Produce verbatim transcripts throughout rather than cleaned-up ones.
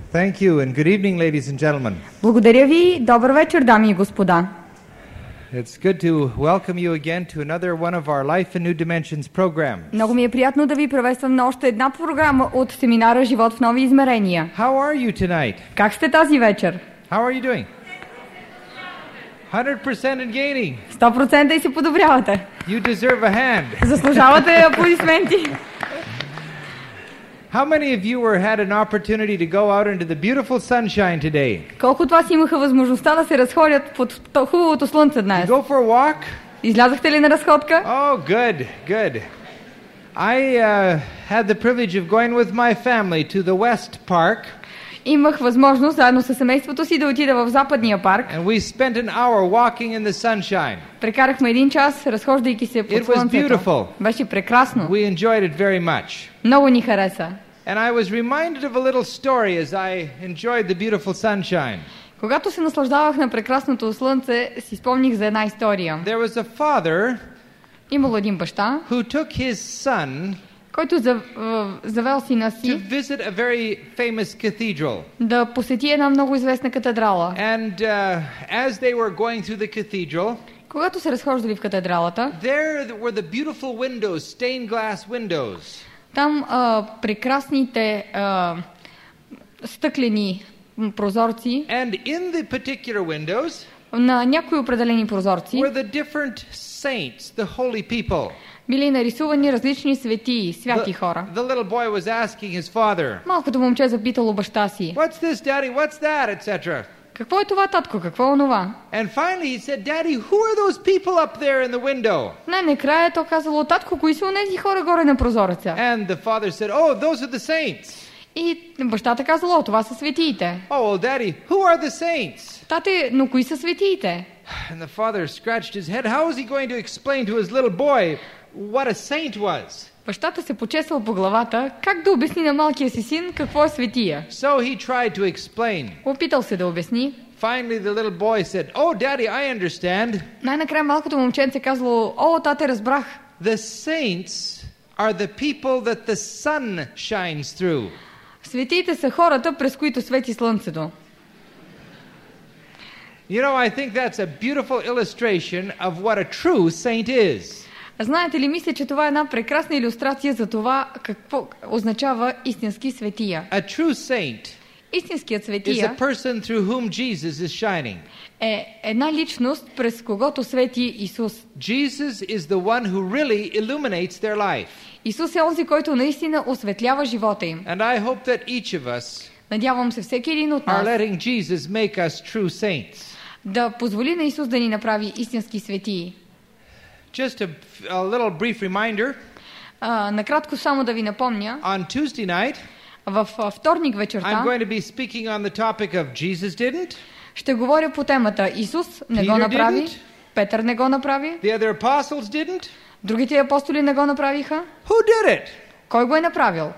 Thank you and good evening, ladies and gentlemen. Благодаря ви. Добър вечер, дами и господа. It's good to welcome you again to another one of our Life in New Dimensions programs. Много ми е приятно да ви приветствам на още една програма от семинара Живот в нови измерения. How are you tonight? Как сте тази вечер? How are you doing? one hundred percent and gaining. сто процента и се подобрявате. You deserve a hand. Заслужавате аплодисменти. How many of you were had an opportunity to go out into the beautiful sunshine today? Колко от вас имаха възможността да се разходят под хубавото слънце днес? Go for a walk? Излязахте ли на разходка? Oh, good, good. I uh, had the privilege of going with my family to the West Park. Имах възможност заедно с семейството си да отида в Западния парк. And we spent an hour walking in the sunshine. Прекарахме един час, разхождайки се под слънцето. Беше прекрасно. We enjoyed it very much. Много ни хареса. And I was reminded of a little story as I enjoyed the beautiful sunshine. Когато се наслаждавах на прекрасното слънце, си спомних за една история. There was a father Имало един баща, who took his son който зав, завел сина to си visit a very famous cathedral. да посети една много известна катедрала. And uh, as they were going through the cathedral, когато се разхождали в катедралата, there were the beautiful windows, stained glass windows. Там а, прекрасните а, стъклени прозорци. And in the particular windows, на някои определени прозорци were the different saints, the holy people. Били нарисувани различни светии, святи хора. The little boy was asking his father. Малкото момче запитало баща си. What's this, Daddy? What's that, et cetera. Какво е това, татко? Какво е онова? And finally he said, Daddy, who are those people up there in the window? Най-накрая то казало, татко, кои са онези хора горе на прозореца? And the father said, oh, those are the saints. И бащата казало, това са светиите. Oh, well, Daddy, who are the saints? Тате, но кои са светиите? And the father scratched his head. How is he going to explain to his little boy what a saint was? Бащата се почесвал по главата, как да обясни на малкия си син какво е светия. So he tried to explain. Опитал се да обясни. Finally the little boy said, "Oh, Daddy, I understand." Най-накрая малкото момченце казало, о, тате, разбрах. The saints are the people that the sun shines through. Светиите са хората, през които свети слънцето. You know, I think that's a beautiful illustration of what a true saint is. Знаете ли, мисля, че това е една прекрасна илюстрация за това какво означава истински светия. A true saint Истинският is светия a person through whom Jesus is shining. е една личност, през когото свети Исус. Jesus is the one who really illuminates their life. Исус е онзи, който наистина осветлява живота им. And I hope that each of us Надявам се всеки един от are нас letting Jesus make us true saints. да позволи на Исус да ни направи истински светии. Just a, a little brief reminder. А, накратко само да ви напомня, On Tuesday night, в а, вторник вечерта I'm going to be speaking on the topic of Jesus didn't. ще говоря по темата Исус не Peter го направи, didn't. Петър не го направи, The other apostles didn't. другите апостоли не го направиха. Who did it? Кой го е направил?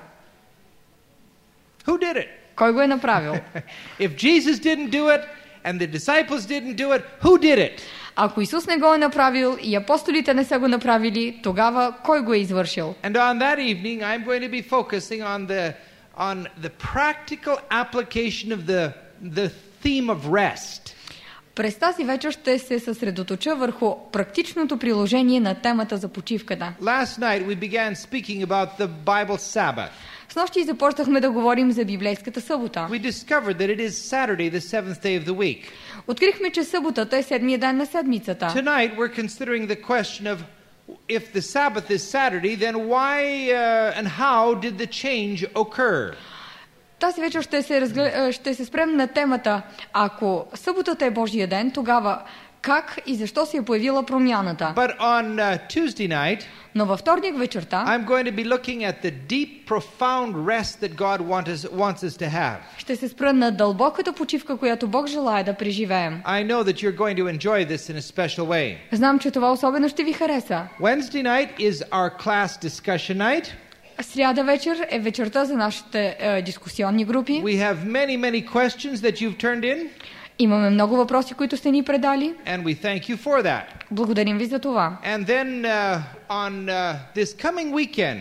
Who did it? Кой го е направил? If Jesus didn't do it and the disciples didn't do it, who did it? Ако Исус не го е направил и апостолите не са го направили, тогава кой го е извършил? And on that evening, I'm going to be focusing on the on the practical application of the the theme of rest. През тази вечер ще се съсредоточа върху практичното приложение на темата за почивката. Last night we began speaking about the Bible Sabbath. Снощи започнахме да говорим за библейската събота. We discovered that it is Saturday, the seventh day of the week. Открихме, че съботата е седмия ден на седмицата. Tonight we're considering the question of if the Sabbath is Saturday, then why uh, and how did the change occur? Тази вечер ще се, разглед... ще се спрем на темата, ако съботата е Божия ден, тогава как и защо се е появила промяната. But on uh, Tuesday night, Но във вторник вечерта I'm going to be looking at the deep, profound rest that God wants us, wants us to have. ще се спра на дълбоката почивка, която Бог желае да преживеем. I know that you're going to enjoy this in a special way. Знам, че това особено ще ви хареса. Wednesday night is our class discussion night. Сряда вечер е вечерта за нашите е, дискусионни групи. We have many, many questions that you've turned in. Имаме много въпроси, които сте ни предали. And we thank you for that. Благодарим ви за това. And then uh, on uh, this coming weekend,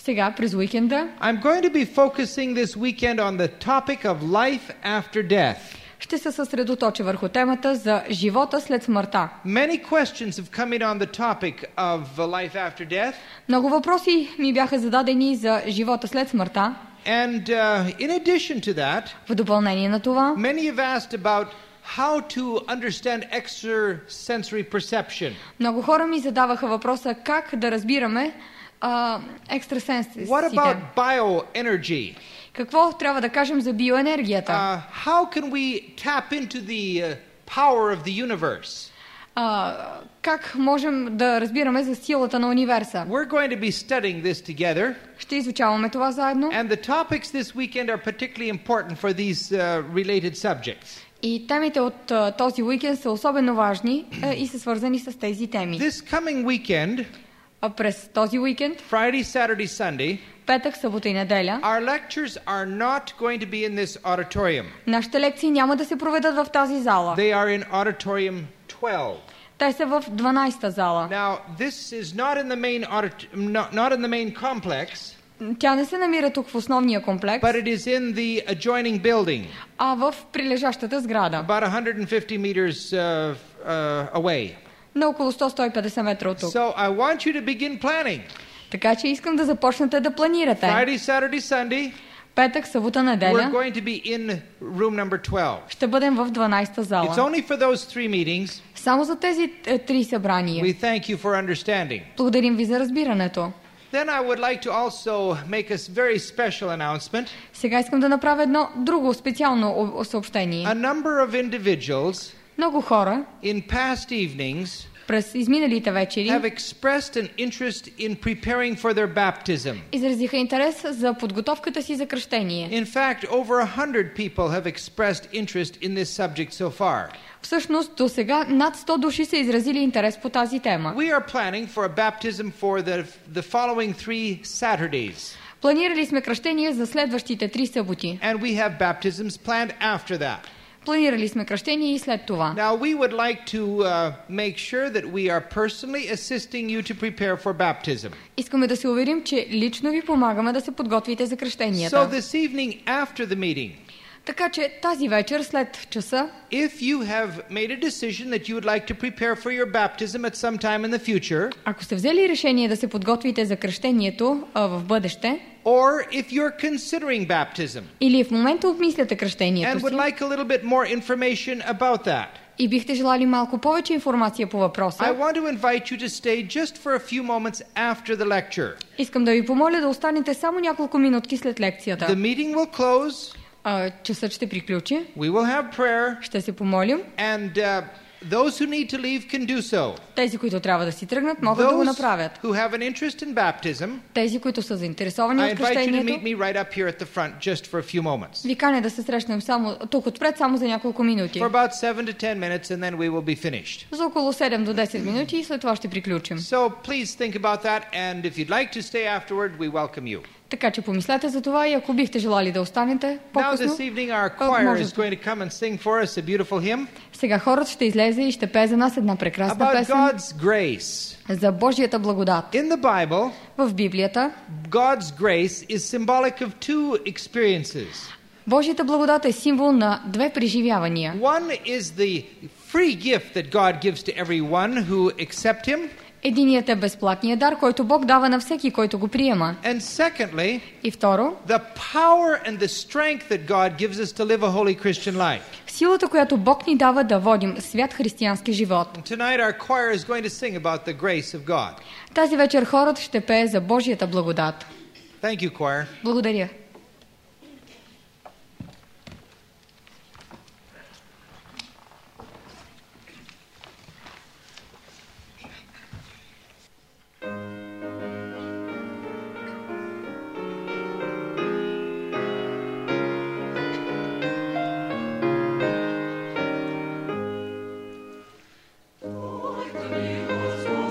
Сега, през уикенда, I'm going to be focusing this weekend on the topic of life after death. ще се съсредоточа върху темата за живота след смъртта. Many questions have come in on the topic of uh, life after death. Много въпроси ми бяха зададени за живота след смъртта. And uh, in addition to that, В допълнение на това, many have asked about how to understand extrasensory perception. много хора ми задаваха въпроса как да разбираме а, екстрасенсите. What about bioenergy? Какво трябва да кажем за биоенергията? Uh, how can we tap into the uh, power of the universe? А, как можем да разбираме за силата на универса? We're going to be studying this together. Ще изучаваме това заедно. And the topics this weekend are particularly important for these uh, related subjects. И темите от а, този уикенд са особено важни а, и са свързани с тези теми. This coming weekend, А през този уикенд, Friday, Saturday, Sunday, петък, събота и неделя, our lectures are not going to be in this auditorium. нашите лекции няма да се проведат в тази зала. They are in auditorium twelve. Те са в дванайсета зала. Now, this is not in the main audit- not, not in the main complex, Тя не се намира тук в основния комплекс, but it is in the adjoining building, а в прилежащата сграда, about one hundred fifty meters uh, uh, away. на около сто до сто и петдесет метра от тук. So I want you to begin planning. Така че искам да започнете да планирате. Friday, Saturday, Sunday, Петък, събота, we're неделя going to be in room number twelve. ще бъдем в дванайсета It's зала. only for those three meetings. Само за тези е, три събрания. We thank you for understanding. Благодарим ви за разбирането. Then I would like to also make a very special announcement. Сега искам да направя едно друго специално о- съобщение. A number of individuals Много хора in past evenings през изминалите вечери have expressed an interest in preparing for their baptism. изразиха интерес за подготовката си за кръщение. In fact, over a hundred people have expressed interest in this subject so far. Всъщност, до сега над сто души са изразили интерес по тази тема. We are planning for a baptism for the, the following three Saturdays. Планирали сме кръщение за следващите три съботи. And we have baptisms planned after that. Планирали сме кръщение и след това. Now, we would like to uh, make sure that we are personally assisting you to prepare for baptism. Искаме да се уверим, че лично ви помагаме да се подготвите за So кръщенията. this evening after the meeting, Така че тази вечер след часа, if you have made a decision that you would like to prepare for your baptism at some time in the future, ако сте взели решение да се подготвите за кръщението а, в бъдеще, or if you're considering baptism или в момента обмисляте and кръщението would си like a little bit more information about that, и бихте желали малко повече информация по I въпроса, want to invite you to stay just for a few moments after the lecture. искам да ви помоля да останете само няколко минутки след The лекцията. meeting will close, А, часът ще приключи, we will have prayer, ще се помолим. and uh, those who need to leave can do so. Тези, които трябва да си тръгнат, могат да го Those направят. who have an interest in baptism, Тези, които са заинтересовани I от invite you to meet кръщението, me right up here at the front just for a few moments. ви каня да се срещнем само, тук отпред само за няколко минути. For about seven to ten minutes, and then we will be finished. За около седем до десет минути и след това ще приключим. So please think about that, and if you'd like to stay afterward, we welcome you. Така че помислете за това и ако бихте желали да останете Now по-късно, this evening our а, choir is можете. going to come and sing for us a beautiful hymn Сега хорът ще излезе и ще пее за нас една прекрасна about песен God's grace. за Божията благодат. In the Bible, В Библията God's grace is symbolic of two experiences. Божията благодат е символ на две преживявания. One is the free gift that God gives to everyone who accept him, Единият е безплатният дар, който Бог дава на всеки, който го приема. and secondly, И второ, the power and the strength that God gives us to live a holy Christian life. силата, която Бог ни дава да водим свят християнски живот. And tonight our choir is going to sing about the grace of God. Тази вечер хорът ще пее за Божията благодат. Thank you, choir. Благодаря.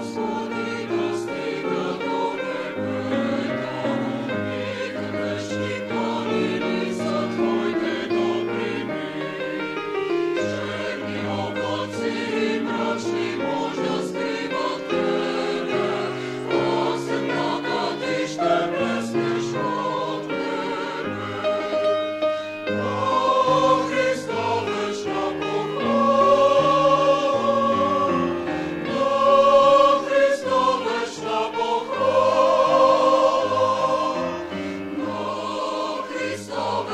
Господи, достигнат до небес,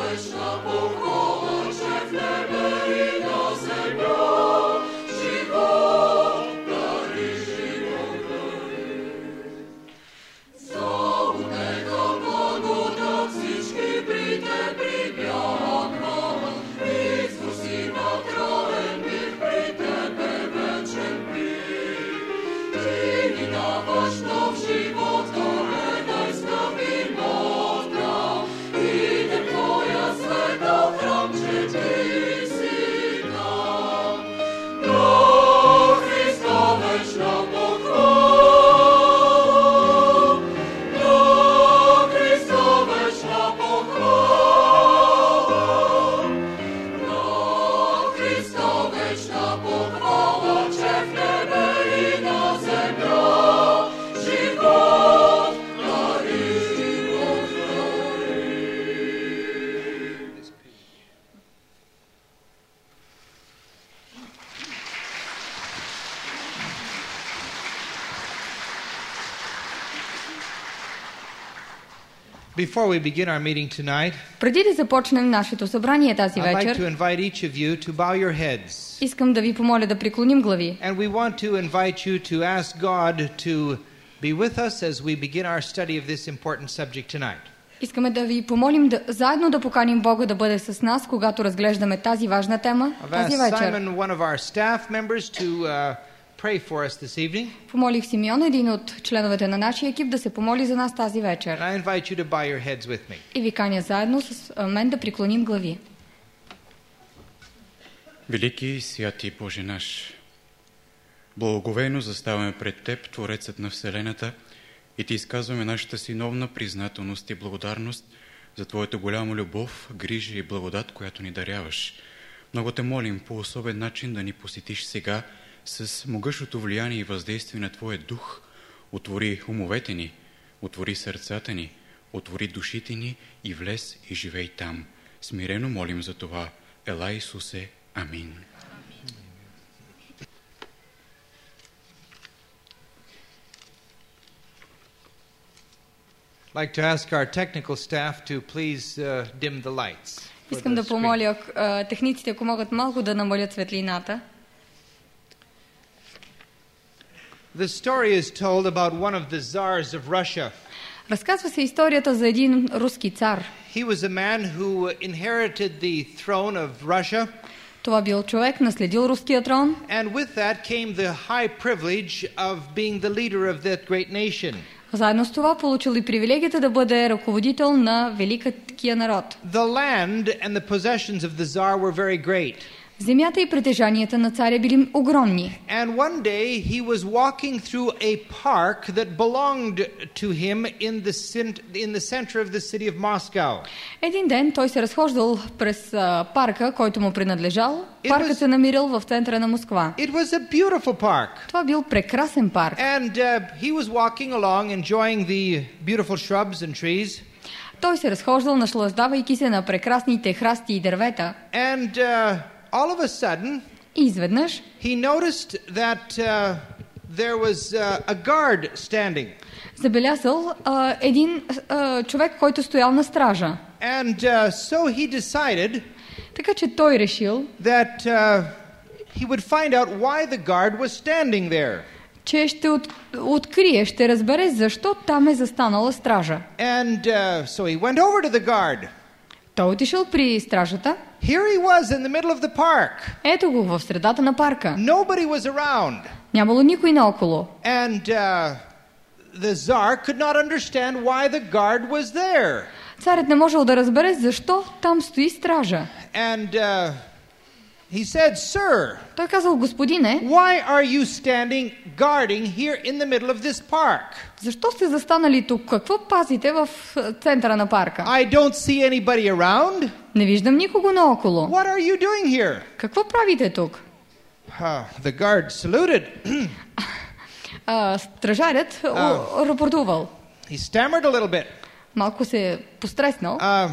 Before we begin our meeting tonight, Преди да започнем нашето събрание тази I'd like вечер, to invite each of you to bow your heads. искам да ви помоля да преклоним глави. And we want to invite you to ask God to be with us as we begin our study of this important subject tonight. Искаме да ви помолим да, заедно да поканим Бога да бъде с нас, когато разглеждаме тази важна тема I've тази asked вечер. Simon, one of our staff members, to uh, pray for us this evening. Помолих Симеон, един от членовете на нашия екип, да се помоли за нас тази вечер. And I invite you to bow your heads with me. И ви каня заедно с а, мен да преклоним глави. Велики и святи Боже наш, благоговейно заставаме пред Теб, Творецът на Вселената, и Ти изказваме нашата синовна признателност и благодарност за Твоята голяма любов, грижа и благодат, която ни даряваш. Много Те молим по особен начин да ни посетиш сега с могъщото влияние и въздействие на Твоя дух. Отвори умовете ни, отвори сърцата ни, отвори душите ни и влез и живей там. Смирено молим за това. Ела Исусе. Амин. I'd like to ask our technical staff to please uh, dim the lights. for Искам the да screen. помоля а, техниците, ако могат малко да намалят светлината. The story is told about one of the czars of Russia. Разказва се историята за един руски цар. He was a man who inherited the throne of Russia, Това бил човек, наследил руския трон, and with that came the high privilege of being the leader of that great nation. заедно с това получил и привилегията да бъде ръководител на великия народ. The land and the possessions of the czar were very great. Земята и притежанията на царя били огромни. And one day he was walking through a park that belonged to him in the cent- in the center of the city of Moscow. Един ден той се разхождал през а, парка, който му принадлежал. It Паркът was- се намирал в центъра на Москва. It was a beautiful park. Това бил прекрасен парк. And uh, he was walking along enjoying the beautiful shrubs and trees. Той се разхождал, наслаждавайки се на прекрасните храсти и дървета. And uh, all of a sudden И изведнъж he noticed that uh, there was uh, a guard standing. забелязал а, един а, човек, който стоял на стража. And uh, so he decided Така че той решил, that uh, he would find out why the guard was standing there. че ще от, открие, ще разбере защо там е застанала стража. And uh, so he went over to the guard. Той отишъл при стражата. Here he was in the middle of the park. Ето го в средата на парка. Nobody was around. Нямало никой наоколо. And uh, the czar could not understand why the guard was there. Царят не можел да разбере защо там стои стража. And uh, he said, "Sir, Той казал, господине, why are you standing guarding here in the middle of this park? защо сте застанали тук? Какво пазите в е, центъра на парка? I don't see anybody around. Не виждам никого наоколо. What are you doing here?" Какво правите тук? Uh, the guard saluted. А, стражарят А. о, рапортувал. He stammered a little bit. Малко се е постреснал. Uh,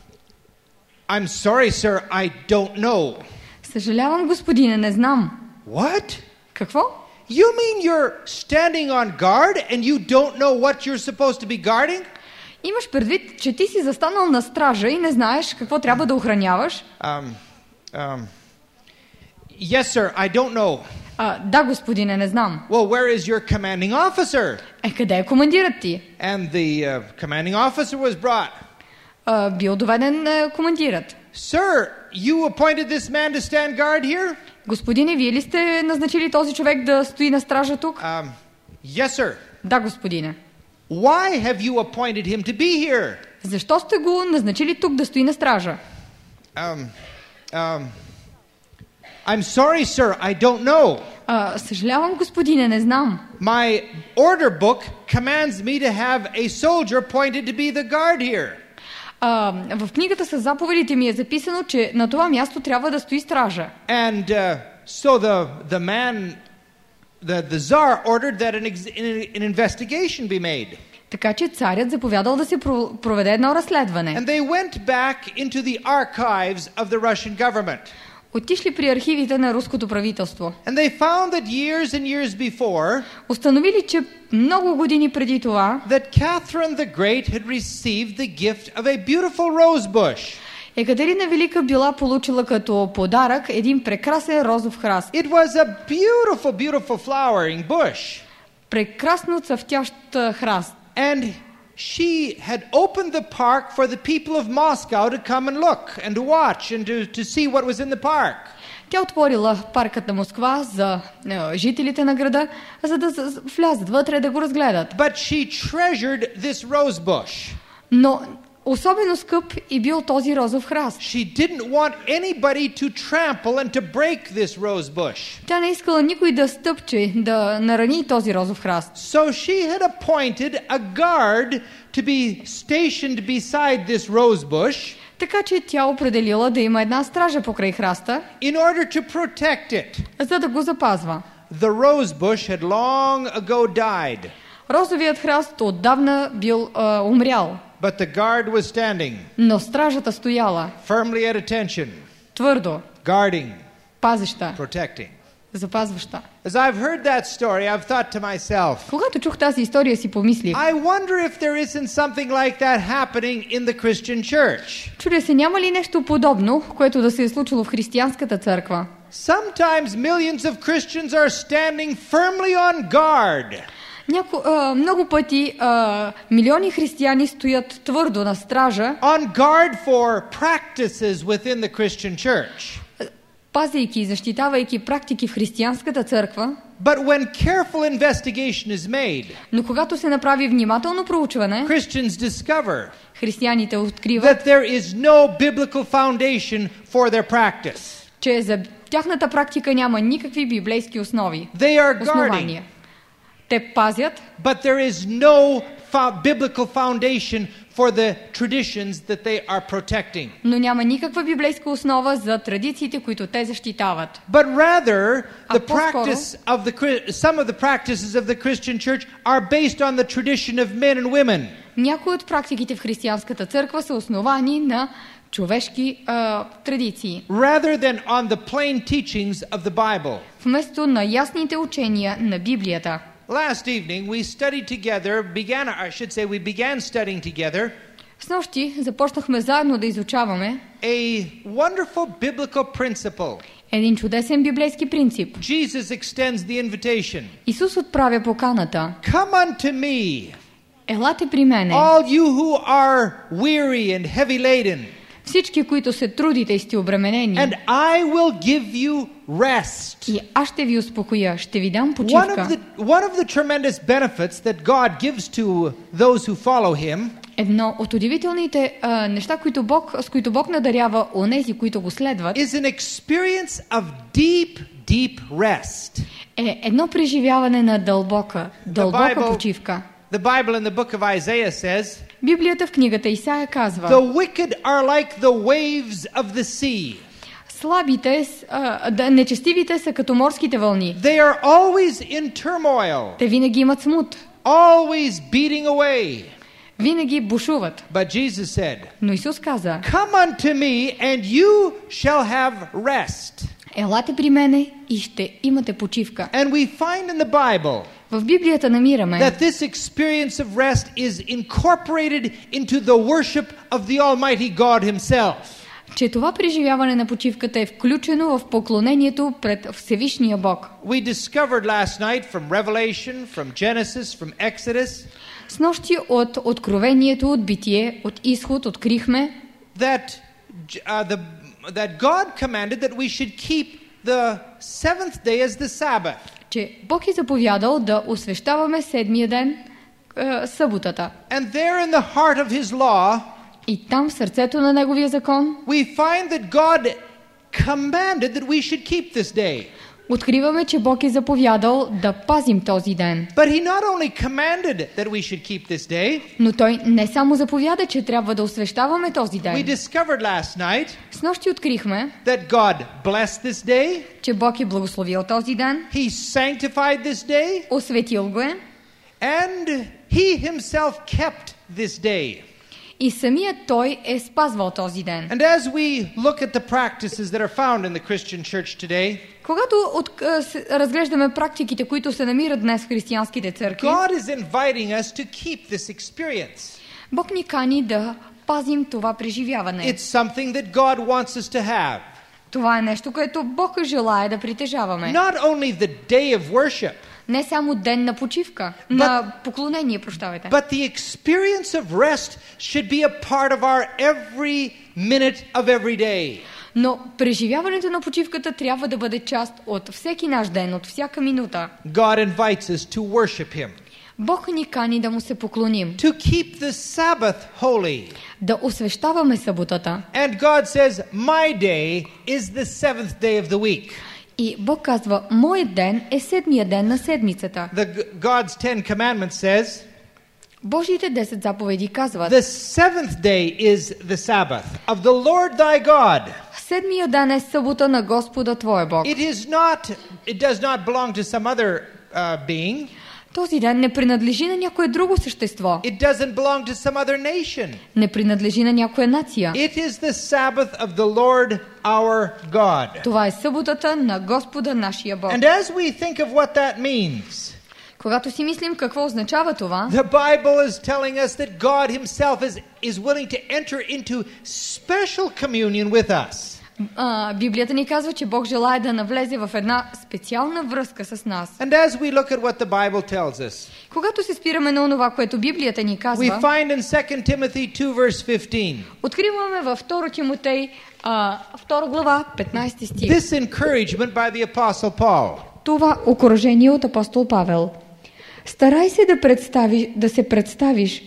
I'm sorry, sir, I don't know. Съжалявам, господине, не знам. What? Какво? You mean you're standing on guard and you don't know what you're supposed to be guarding? Имаш предвид, че ти си застанал на стража и не знаеш какво трябва да охраняваш? Um, um, yes, sir, I don't know. А, да, господине, не знам. Well, where is your commanding officer? Е, къде е командирът ти? And the uh, commanding officer was brought. А, бил доведен е, командирът. Sir, you appointed this man to stand guard here? Господине, вие ли сте назначили този човек да стои на стража тук? Um, yes, sir. Да, господине. Why have you appointed him to be here? Защо сте го назначили тук да стои на стража? Um, um, I'm sorry, sir, I don't know. А, съжалявам, господине, не знам. My order book commands me to have a soldier appointed to be the guard here. А, в книгата с заповедите ми е записано, че на това място трябва да стои стража. And uh, so the the man, the the czar ordered that an, ex, an investigation be made. Така че царят заповядал да се проведе едно разследване. And they went back into the archives of the Russian government. Отишли при архивите на руското правителство. And they found that years and years before, установили, че много години преди това, that Catherine the Great had received the gift of a beautiful rose bush. Екатерина Велика била получила като подарък един прекрасен розов храст. It was a beautiful, beautiful flowering bush. Прекрасно цъфтящ храст. And she had opened the park for the people of Moscow to come and look and to watch and to, to see what was in the park. Тя отворила паркът на Москва за е, жителите на града, за да влязат вътре да го разгледат. But she treasured this rose bush. Но особено скъп и бил този розов храст. She didn't want anybody to trample and to break this rose bush. Тя не искала никой да стъпче, да нарани този розов храст. So she had appointed a guard to be stationed beside this rose bush. Така че тя определила да има една стража покрай храста, in order to protect it. За да го запазва. The rose bush had long ago died. Розовият храст отдавна бил а, умрял. But the guard was standing. Но стражата стояла. Firmly at attention. Твърдо. Guarding. Пазеща. Protecting. Запазваща. As I've heard that story, I've thought to myself, когато чух тази история, си помислих, I wonder if there isn't something like that happening in the Christian church. Чудя се, няма ли нещо подобно, което да се е случило в християнската църква? Sometimes millions of Christians are standing firmly on guard. Няко, а, много пъти а, милиони християни стоят твърдо на стража, on guard for practices within the Christian church. Пазейки и защитавайки практики в християнската църква. But when careful investigation is made, но когато се направи внимателно проучване, Christians discover християните откриват, that there is no biblical foundation for their practice. Че за тяхната практика няма никакви библейски основи. They are основания. Те пазят, but there is no fa- biblical foundation for the traditions that they are protecting. Но няма никаква библейска основа за традициите, които те защитават. But rather, the practice of the some of the practices of the Christian church are based on the tradition of men and women. Някои от практиките в християнската църква са основани на човешки uh, традиции. Rather than on the plain teachings of the Bible. Вместо на ясните учения на Библията. Last evening we studied together, began, I should say we began studying together. Снощи започнахме заедно да изучаваме a wonderful biblical principle. Един чудесен библейски принцип. Jesus extends the invitation. Исус отправя поканата. Come unto me. Елате при мене. All you who are weary and heavy laden. Всички, които се трудите и сте обременени. And I will give you rest. И аз ще ви успокоя, ще ви дам почивка. One of the, one of the tremendous benefits that God gives to those who follow him. Едно от удивителните uh, неща, които Бог, с които Бог надарява онези, които го следват, is an experience of deep, deep rest. Е едно преживяване на дълбока, дълбока Bible, почивка. The Bible in the book of Isaiah says, Библията в книгата Исаия казва, the wicked are like the waves of the sea. Слабите, uh, нечестивите са като морските вълни. They are always in turmoil. Те винаги имат смут. Always beating away. Винаги бушуват. But Jesus said, Но Исус каза, come unto me and you shall have rest. Елате при мене и ще имате почивка. And we find in the Bible, В Библията намираме, that this experience of rest is incorporated into the worship of the Almighty God Himself. че това преживяване на почивката е включено в поклонението пред Всевишния Бог. We discovered last night from Revelation, from Genesis, from Exodus, Снощи от Откровението, от Битие, от Изход открихме, that uh, the that God commanded that we should keep the seventh day as the Sabbath. че Бог е заповядал да освещаваме седмия ден, е, съботата. And there in the heart of His law, И там в сърцето на Неговия закон we find that God commanded that we should keep this day. откриваме, че Бог е заповядал да пазим този ден. But He not only commanded that we should keep this day, Но Той не само заповяда, че трябва да освещаваме този we ден. discovered last night Снощи открихме, that God blessed this day, че Бог е благословил този ден, He sanctified this day, осветил го е and He Himself kept this day. и самият Той е спазвал този ден. And as we look at the practices that are found in the Christian church today, Когато от, а, с- разглеждаме практиките, които се намират днес в християнските църкви, God is inviting us to keep this experience. Бог ни кани да пазим това преживяване. It's something that God wants us to have. Това е нещо, което Бог желае да притежаваме. Not only the day of worship, Не само ден на почивка, на поклонение, прощавайте. but the experience of rest should be a part of our every minute of every day. Но преживяването на почивката трябва да бъде част от всеки наш ден, от всяка минута. God invites us to worship Him, Бог ни кани да му се поклоним, to keep the Sabbath holy. да освещаваме съботата. And God says, my day is the seventh day of the week. И Бог казва, моят ден е седмия ден на седмицата. The God's Ten Commandments says, Божиите десет заповеди казват, the seventh day is the Sabbath of the Lord thy God. седмия ден е събота на Господа твоя Бог. It is not, it does not belong to some other uh, being. Този ден не принадлежи на някое друго същество. It doesn't belong to some other nation. Не принадлежи на някоя нация. It is the Sabbath of the Lord our God. Това е съботата на Господа нашия Бог. And as we think of what that means, Когато си мислим какво означава това, the Bible is telling us that God Himself is, is willing to enter into special communion with us. а, Библията ни казва, че Бог желае да навлезе в една специална връзка с нас. And as we look at what the Bible tells us, Когато се спираме на онова, което Библията ни we казва, find in Second Timothy two verse fifteen, откриваме във втора Тимотей, а, втора глава, петнайсети стих. this encouragement by the Apostle Paul. Това окуражение от апостол Павел. Старай се да, представиш, да се представиш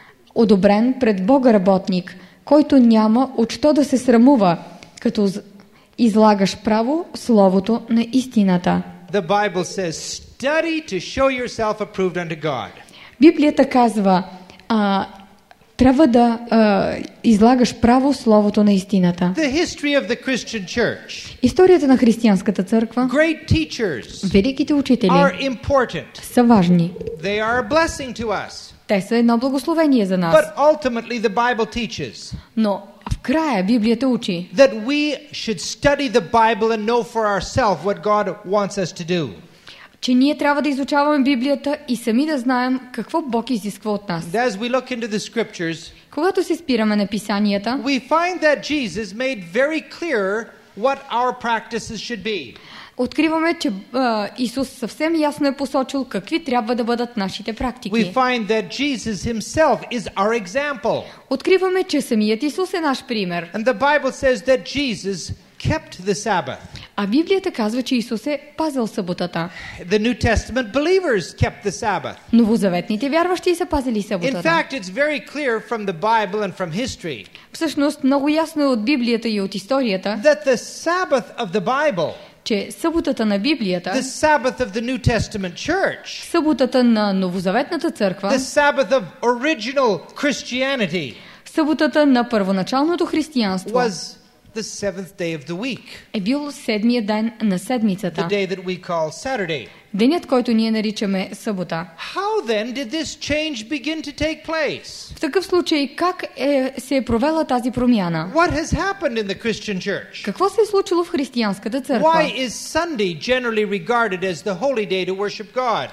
одобрен пред Бога работник, който няма от що да се срамува, като з- излагаш право словото на истината. The Bible says, study to show yourself approved unto God. Библията казва, а, трябва да а, излагаш право словото на истината. The history of the Christian church, Историята на християнската църква, great teachers великите учители are important. са важни. They are a blessing to us. Те са едно благословение за нас. But ultimately the Bible teaches Но в края Библията учи, that we should study the Bible and know for ourselves what God wants us to do. че ние трябва да изучаваме Библията и сами да знаем какво Бог изисква от нас. And as we look into the scriptures, Когато се спираме на писанията, we find that Jesus made very clear what our practices should be. откриваме, че а, Исус съвсем ясно е посочил какви трябва да бъдат нашите We практики. find that Jesus himself is our example. Откриваме, че самият Исус е наш пример. And the Bible says that Jesus kept the Sabbath. А Библията казва, че Исус е пазил съботата. The New Testament believers kept the Sabbath. Новозаветните вярващи са пазили In съботата. fact, it's very clear from the Bible and from history Всъщност, много ясно е от Библията и от историята, that the Sabbath of the Bible, че съботата на Библията, the Sabbath of the New Testament church, съботата на Новозаветната църква, the Sabbath of original Christianity съботата на първоначалното християнство was the seventh day of the week, е бил седмия ден на the седмицата, day that we call Saturday. денят, който ние наричаме събота. How then did this change begin to take place? В такъв случай, как е, се е провела тази промяна? What has happened in the Christian church? Какво се е случило в християнската църква? Why is Sunday generally regarded as the holy day to worship God?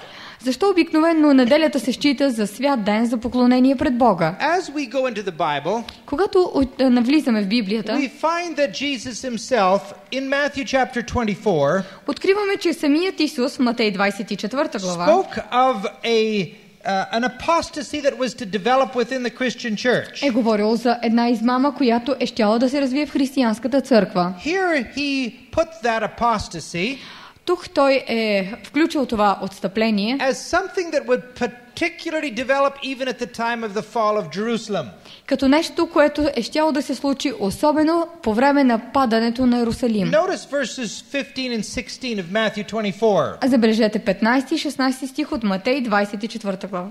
Защо обикновено неделята се счита за свят ден за поклонение пред Бога? As we go into the Bible, Когато от- а, навлизаме в Библията, we find that Jesus himself in Matthew chapter twenty-four откриваме, че самият Исус в Матей двадесет и четвърта глава spoke of a uh, an apostasy that was to develop within the Christian church. е говорил за една измама, която е щяла да се развие в християнската църква. Here he put that apostasy Тук той е включил това отстъпление as something that would particularly develop even at the time of the fall of Jerusalem. като нещо, което е щяло да се случи особено по време на падането на Иерусалим. Notice verses fifteen and sixteen of Matthew twenty-four. А забележете петнадесети и шестнадесети стих от Матей двадесет и четвърта глава.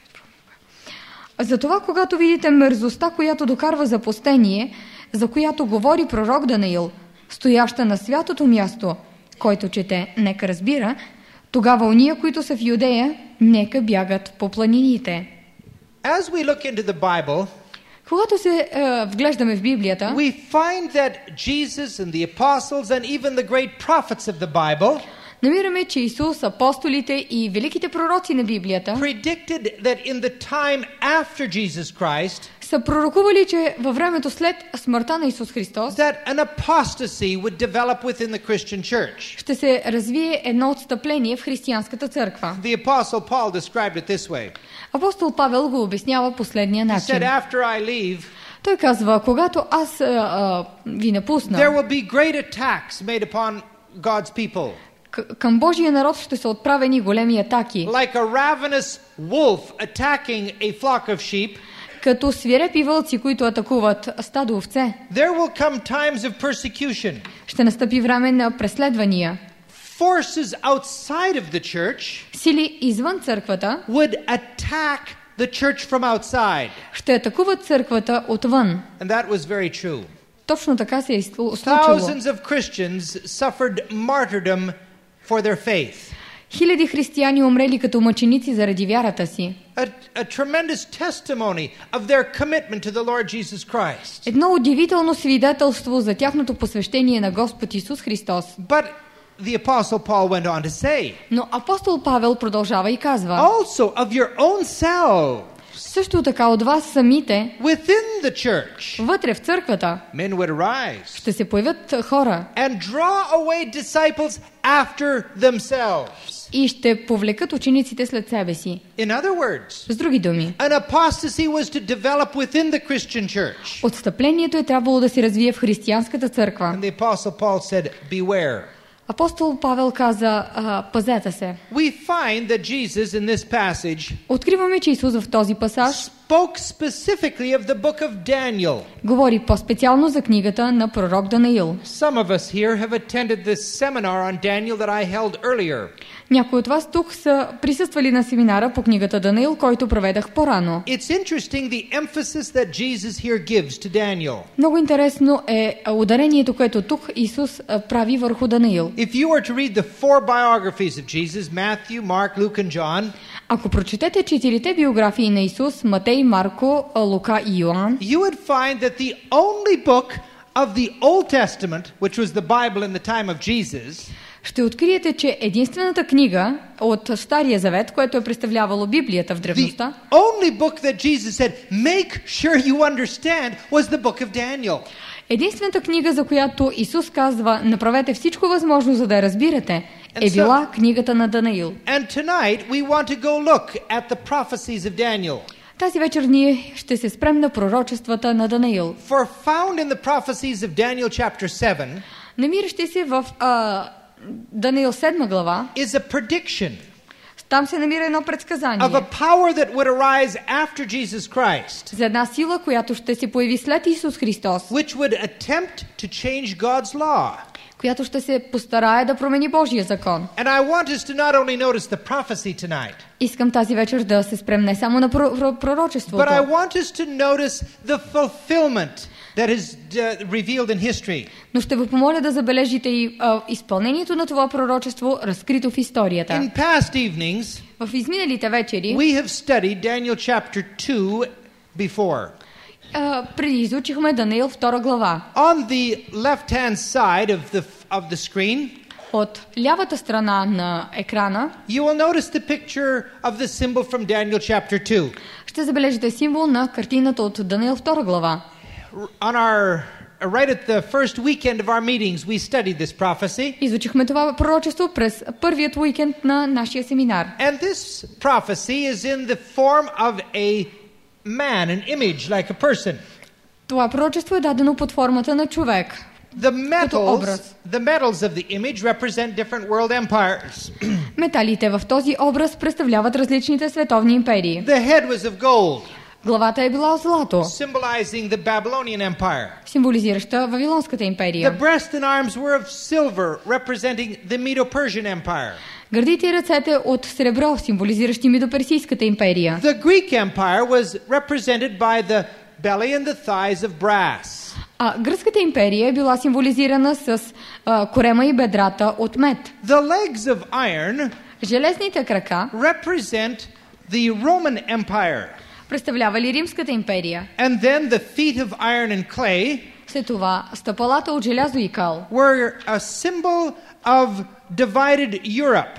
Затова, когато видите мерзостта, която докарва запустение, за която говори пророк Даниил, стояща на святото място, който чете, нека разбира, тогава уния, които са в Юдея, нека бягат по планините. As we look into the Bible, Когато се е, вглеждаме в Библията, we find that Jesus and the apostles and even the great prophets of the Bible намираме, че Исус, апостолите и великите пророци на Библията predicted that in the time after Jesus Christ са пророкували, че във времето след смъртта на Исус Христос that an apostasy would develop within the Christian church. ще се развие едно отстъпление в християнската църква. The apostle Paul described it this way. Апостол Павел го обяснява последния He начин. said, after I leave, Той казва, когато аз а, а, ви there напусна, will be great attacks made upon God's people. к- към Божия народ ще са отправени големи атаки. Like a ravenous wolf attacking a flock of sheep, Като свирепи вълци, които атакуват стадо овце, there will come times of persecution. ще настъпи време на преследвания. Forces outside of the church Сили извън църквата would attack the church from outside. ще атакуват църквата отвън. And that was very true. Точно така се е случило. Thousands of Christians suffered martyrdom for their faith. Хиляди християни умрели като мъченици заради вярата си. A, a tremendous testimony of their commitment to the Lord Jesus Christ. Едно удивително свидетелство за тяхното посвещение на Господ Исус Христос. But the Apostle Paul went on to say, Но апостол Павел продължава и казва, also of your own selves, също така от вас самите, within the church, вътре в църквата, men would arise ще се появят хора and draw away disciples after themselves. и ще повлекат учениците след себе си. In other words, С други думи, an apostasy was to develop within the Christian church. отстъплението е трябвало да се развие в християнската църква. And the Apostle Paul said, beware. Апостол Павел каза, а, пазете се. We find that Jesus in this passage Откриваме, че Исус в този пасаж spoke specifically of the book of Daniel. говори по-специално за книгата на пророк Даниил. Some of us here have attended this seminar on Daniel that I held earlier. Някои от вас тук са присъствали на семинара по книгата Даниил, който проведах по-рано. It's interesting the emphasis that Jesus here gives to Daniel. Много интересно е ударението, което тук Исус а, прави върху Даниил. If you were to read the four biographies of Jesus, Matthew, Mark, Luke and John, Ако прочетете четирите биографии на Исус, Матей, Марко, а, Лука и Йоан, you would find that the only book of the Old Testament, which was the Bible in the time of Jesus, ще откриете, че единствената книга от Стария завет, което е представлявало Библията в the древността, only book that Jesus said, make sure you understand, was the book of Daniel. единствената книга, за която Исус казва, направете всичко възможно, за да я разбирате, е била книгата на Даниил. And tonight we want to go look at the prophecies of Daniel. Тази вечер ние ще се спрем на пророчествата на Даниил. For found in the prophecies of Daniel chapter seven Намиращи се в а, Даниил седма глава, is a prediction там се намира едно of предсказание a power that would arise after Jesus Christ, за една сила, която ще се появи след Исус Христос, which would attempt to change God's law. която ще се постарае да промени Божия закон. And I want us to not only notice the prophecy tonight, Искам тази вечер да се спрем не само на про- про- but I пророчеството, want us to notice the fulfillment that is uh, revealed in history. но ще ви помоля да забележите и а, изпълнението на това пророчество, разкрито в историята. In past evenings, В изминалите вечери we have studied Daniel chapter two before. а, преди изучихме Даниил втора глава. On the left-hand side of the of the screen, От лявата страна на екрана you will notice the picture of the symbol from Daniel chapter two. ще забележите символ на картината от Даниил втора глава. On our right at the first weekend of our meetings, we studied this prophecy. Изучихме това пророчество през първият уикенд на нашия семинар. And this prophecy is in the form of a man, an image like a person. Това пророчество е дадено под формата на човек. The metals, the metals of the image represent different world empires. Металите в този образ представляват различните световни империи. The head was of gold, Главата е била от злато, symbolizing the Babylonian Empire. символизираща Вавилонската The империя. breast and arms were of silver, representing the Medo-Persian Empire. Гърдите и ръцете от сребро, символизиращи Медоперсийската империя. The Greek Empire was represented by the belly and the thighs of brass. А гръцката империя е била символизирана с а, корема и бедрата от мед. The legs of iron Железните крака represent the Roman Empire. представлявали Римската империя. And then the feet of iron and clay След това стъпалата от желязо и кал were a symbol of divided Europe.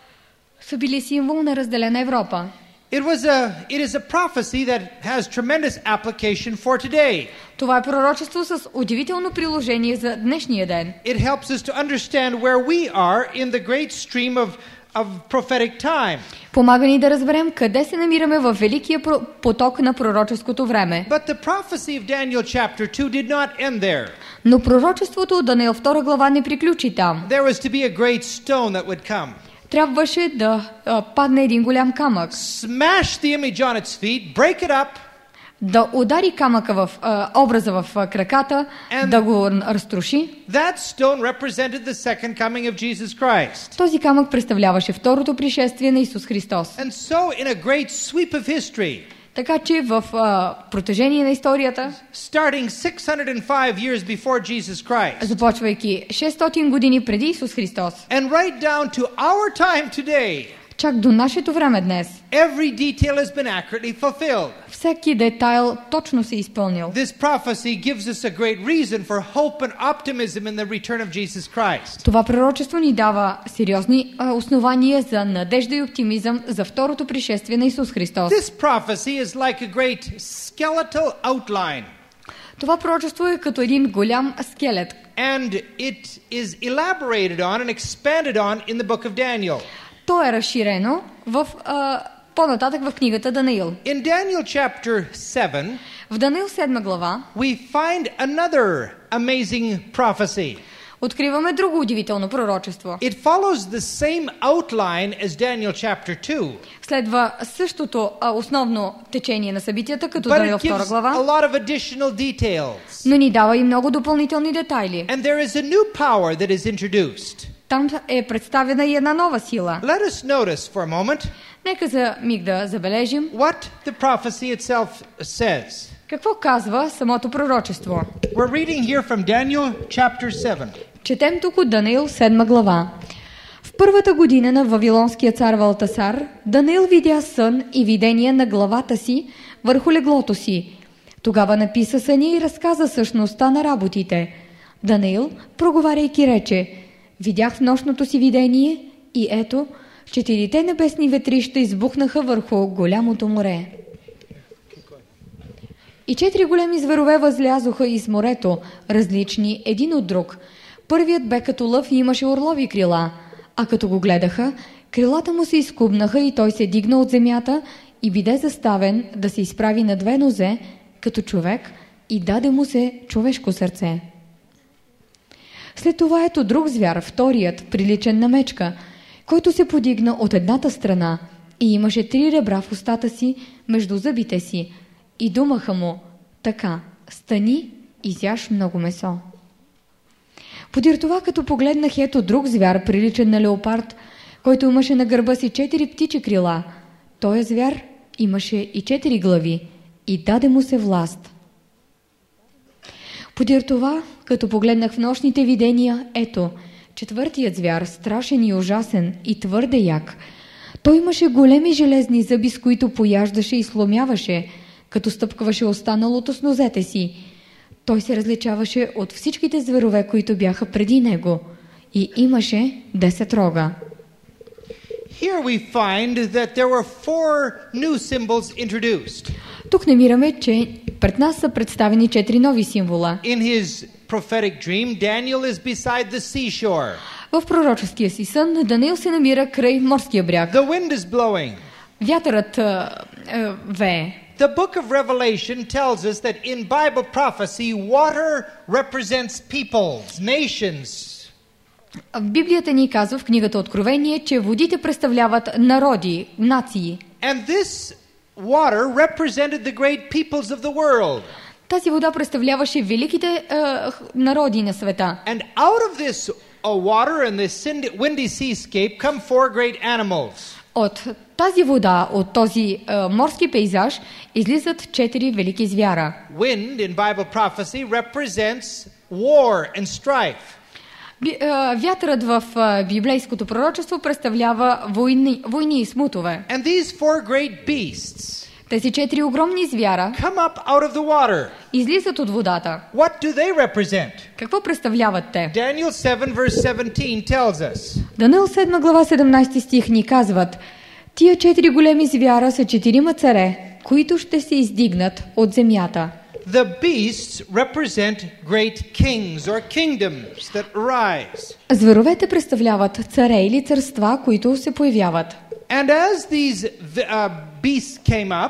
са били символ на разделена Европа. It was a it is a prophecy that has tremendous application for today. Това е пророчество с удивително приложение за днешния ден. It helps us to understand where we are in the great stream of of prophetic time. Помага ни да разберем къде се намираме във великия поток на пророческото време. But the prophecy of Daniel chapter two did not end there. Но пророчеството от Даниил втора глава не приключи там. There was to be a great stone that would come. Трябваше да а, падне един голям камък. Smash the image on its feet, break it up. Да удари камъка в а, образа в а, краката, And да го разруши. That stone represented the second coming of Jesus Christ. Този камък представляваше второто пришествие на Исус Христос. And so in a great sweep of history, Така че в а, протежение на историята, starting six hundred five years before Jesus Christ, започвайки шестстотин години преди Исус Христос, and right down to our time today, чак до нашето време днес, every detail has been accurately fulfilled. всеки детайл точно се е изпълнил. This prophecy gives us a great reason for hope and optimism in the return of Jesus Christ. Това пророчество ни дава сериозни а, основания за надежда и оптимизъм за второто пришествие на Исус Христос. This prophecy is like a great skeletal outline, Това пророчество е като един голям скелет, and it is elaborated on and expanded on in the book of Daniel. то е разширено в, а, по-нататък в книгата Даниил. In Daniel chapter seven, В Даниил седма глава we find another amazing prophecy. откриваме друго удивително пророчество. It follows the same outline as Daniel chapter two, Следва същото а, основно течение на събитията, като but Даниил it втора gives a глава, lot of additional details. но ни дава и много допълнителни детайли. And there is a new power that is introduced. Там е представена и една нова сила. Let us notice for a moment Нека за миг да забележим what the prophecy itself says. какво казва самото пророчество. We're reading here from Daniel chapter seven. Четем тук от Даниил седма глава. В първата година на Вавилонския цар Валтасар, Даниил видя сън и видение на главата си върху леглото си. Тогава написа съня и разказа същността на работите. Даниил, проговаряйки, рече: видях в нощното си видение и ето, четирите небесни ветрища избухнаха върху голямото море. И четири големи зверове възлязоха из морето, различни един от друг. Първият бе като лъв и имаше орлови крила, а като го гледаха, крилата му се изкубнаха и той се дигна от земята и биде заставен да се изправи на две нозе, като човек, и даде му се човешко сърце. След това ето друг звяр, вторият, приличен на мечка, който се подигна от едната страна и имаше три ребра в устата си между зъбите си, и думаха му: така, стани, изяж много месо. Подир това, като погледнах, ето друг звяр, приличен на леопард, който имаше на гърба си четири птичи крила. Той звяр имаше и четири глави и даде му се власт. Подир това, като погледнах в нощните видения, ето, четвъртият звяр, страшен и ужасен и твърде як. Той имаше големи железни зъби, с които пояждаше и сломяваше, като стъпкваше останалото с нозете си. Той се различаваше от всичките зверове, които бяха преди него. и имаше десет рога. Here we find that there were four new symbols introduced. Тук намираме, че пред нас са представени четири нови символа. In his prophetic dream, Daniel is beside the seashore. В пророческия си сън Даниил се намира край морския бряг. The wind is blowing. Вятърът а, а, вее. The book of Revelation tells us that in Bible prophecy, water represents peoples, nations. В Библията ни казва в книгата Откровение, че водите представляват народи, нации. And this water represented the great peoples of the world. Тази вода представляваше великите а, народи на света. And out of this uh, water and this windy seascape come four great animals. От тази вода, от този а, морски пейзаж, излизат четири велики звяра. Wind in Bible prophecy represents war and strife. Би, а, вятърът в а, библейското пророчество представлява войни, войни и смутове. And these four great beasts Тези четири огромни звяра come up out of the water. излизат от водата. What do they represent? Какво представляват те? Daniel seven verse seventeen tells us. Даниил седма глава седемнайсети стих ни казват: тия четири големи звяра са четирима царе, които ще се издигнат от земята. The beasts represent great kings or kingdoms that rise. Зверовете представляват царе или царства, които се появяват. And as these uh, beasts came up,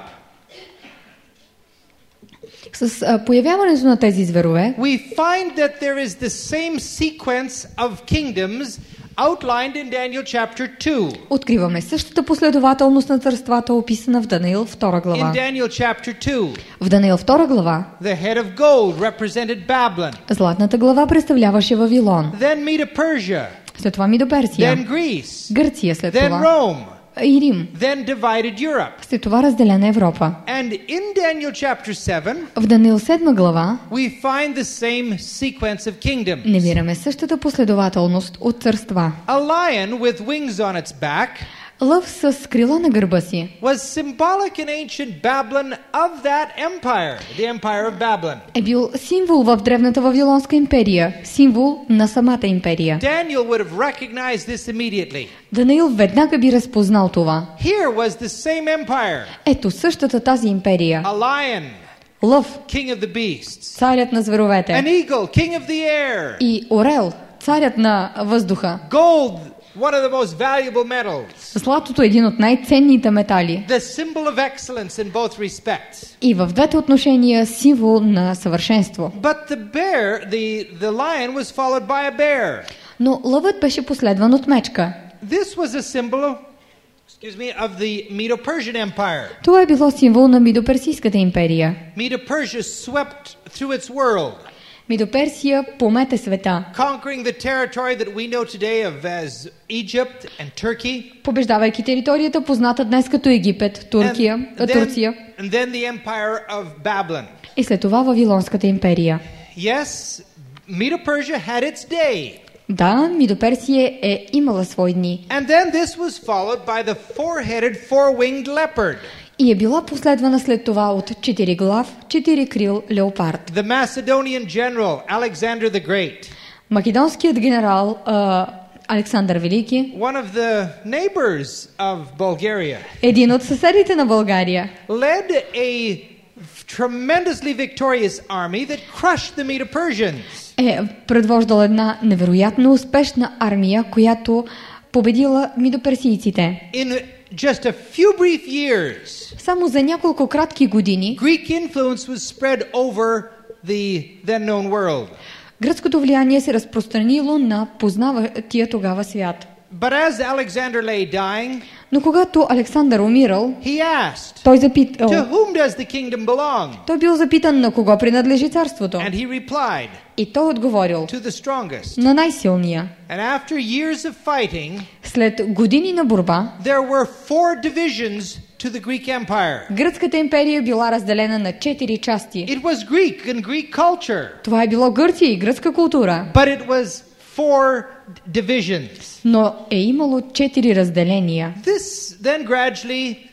С а, появяването на тези зверове, we find that there is the same sequence of kingdoms outlined in Daniel chapter two. откриваме същата последователност на царствата, описана в Даниил втора In глава. Daniel chapter two, В Даниил втора глава, the head of gold represented Babylon. златната глава представляваше Вавилон. Then Medo Persia, След това Мидо Персия, then Greece, Гърция след then това, Rome, и Рим. then divided Europe. След това разделена Европа. And in Daniel chapter seven, В Даниил седма глава we find the same sequence of kingdoms. намираме същата последователност от царства. A lion with wings on its back Лъв с крила на гърба си was symbolic in ancient Babylon of that empire, the empire of Babylon. е бил символ в древната Вавилонска империя, символ на самата империя. Daniel would have recognized this immediately. Даниил веднага би разпознал това. Here was the same empire. Ето същата тази империя. A lion, Лъв, king of the beasts. царят на An зверовете. eagle, king of the air. И орел, царят на въздуха. Gold, one of the most valuable metals. Златото е един от най-ценните метали. The symbol of excellence in both respects. И в двете отношения символ на съвършенство. But the bear, the, the lion was followed by a bear. Но лъвът беше последван от мечка. This was a symbol of, excuse me, of the Medo-Persian Empire. Това е било символ на Мидоперсийската империя. Medo-Persia swept through its world, Мидоперсия помете света, conquering the territory that we know today of as Egypt and Turkey. побеждавайки територията, позната днес като Египет, Туркия, and, а, Турция then, and then the empire of Babylon. и след това Вавилонската империя. Yes, Medo-Persia had its day. Да, Мидоперсия е имала свои дни And then this was followed by the four-headed, four-winged leopard. и е била последвана след това от четири глав, четири крил леопард. The Macedonian general, Alexander the Great, Македонският генерал а, Александър Велики, one of the neighbors of Bulgaria, един от съседите на България, led a tremendously victorious army that crushed the Medo-Persians. е предвождал една невероятно успешна армия, която победила мидоперсийците. In just a few brief years, Само за няколко кратки години Greek influence was spread over the then known world. гръцкото влияние се разпространило на познаватия тогава свят. But as Alexander lay dying, Но когато Александър умирал, he asked, той запитал, "To whom does the kingdom belong?" той бил запитан на кого принадлежи царството. And he replied, И той отговорил, "To the strongest." на най-силния. And after years of fighting, След години на борба, there were four divisions to the Greek Empire. гръцката империя била разделена на четири части. It was Greek and Greek culture, Това е било Гърция и гръцка култура, but it was four divisions. но е имало четири разделения. This then gradually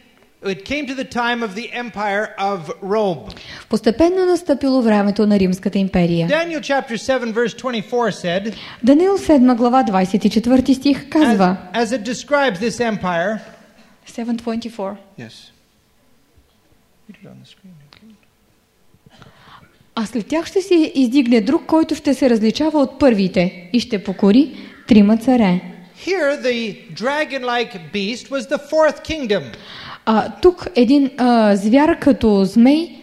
it came to the time of the empire of Rome. Постепенно настъпило времето на Римската империя. Daniel chapter seven verse twenty-four said, Даниил седма глава двадесет и четвърти стих казва, as, as it describes this empire, седем двадесет и четири. yes. Put it on the screen. А след тях ще се издигне друг, който ще се различава от първите и ще покори трима царе. Here the dragon-like beast was the fourth kingdom. А, тук един а, звяр като змей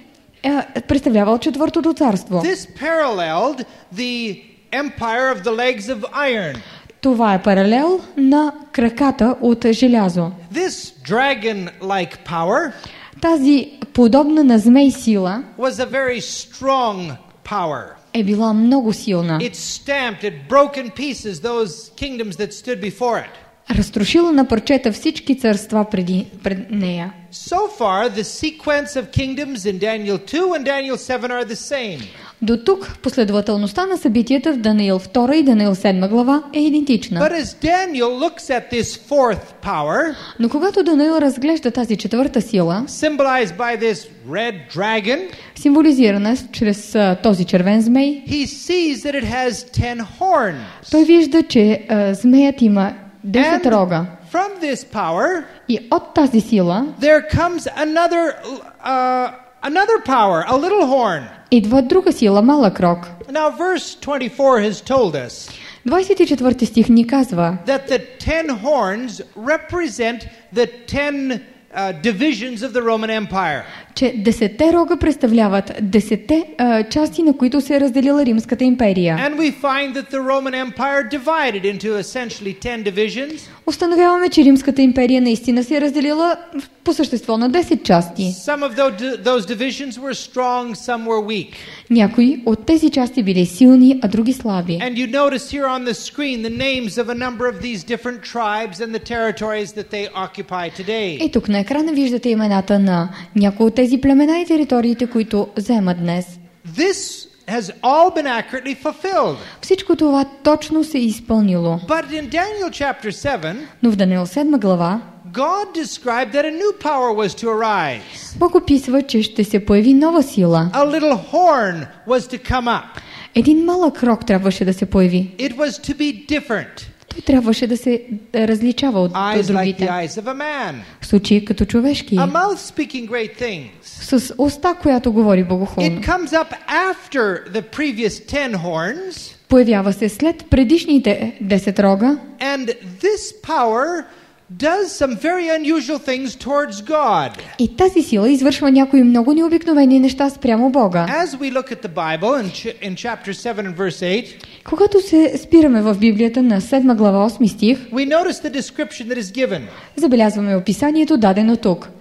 е представлявал четвъртото царство. This paralleled the empire of the legs of iron. Това е паралел на краката от желязо. This dragon-like power Тази подобна на змей сила was a very strong power. е била много силна. It stamped, it broke in pieces those kingdoms that stood before it. Разтрошила на парчета всички царства преди, пред нея. So far, the sequence of kingdoms in Daniel two and Daniel seven are the same. До тук последователността на събитията в Даниил втора и Даниил седма глава е идентична. But as Daniel looks at this fourth power, Но когато Даниил разглежда тази четвърта сила, symbolized by this red dragon, символизирана чрез а, този червен змей, he sees that it has ten horns. той вижда, че а, змеят има десет And рога. from this power, И от тази сила there comes another, uh, another power, a little horn. идва друга сила, малък рог. Now, verse twenty-four has told us двадесет и четвърти стих ни казва, that the ten horns represent the ten uh, divisions of the Roman Empire. че десетте рога представляват десетте а, части, на които се е разделила Римската империя. And we find that the Roman Empire divided into essentially ten divisions. Установяваме, че Римската империя наистина се е разделила по същество на десет части. Some of those, those divisions were strong, some were weak. Някои от тези части били силни, а други слаби. And you notice here on the screen the names of a number of these different tribes and the territories that they occupy today. И тук на екрана виждате имената на някои от тези племена и териториите, които вземат днес. This has all been accurately fulfilled. Всичко това точно се е изпълнило. But in Daniel chapter seven, Но в Даниил седма глава God described that a new power was to arise. Бог описва, че ще се появи нова сила. A little horn was to come up. Един малък рог трябваше да се появи. It was to be different. Той трябваше да се да различава от Eyes like the другите. eyes of a man. С очи като човешки. A mouth speaking great things. С уста, която говори богохулно. It comes up after the previous ten horns. Появява се след предишните десет рога. And this power does some very unusual things towards God. И тази сила извършва някои много необикновени неща спрямо Бога. As we look at the Bible in, ch- in chapter seven and verse eight, Когато се спираме в Библията на седма глава осми стих, we notice the description that is given. забелязваме описанието дадено тук.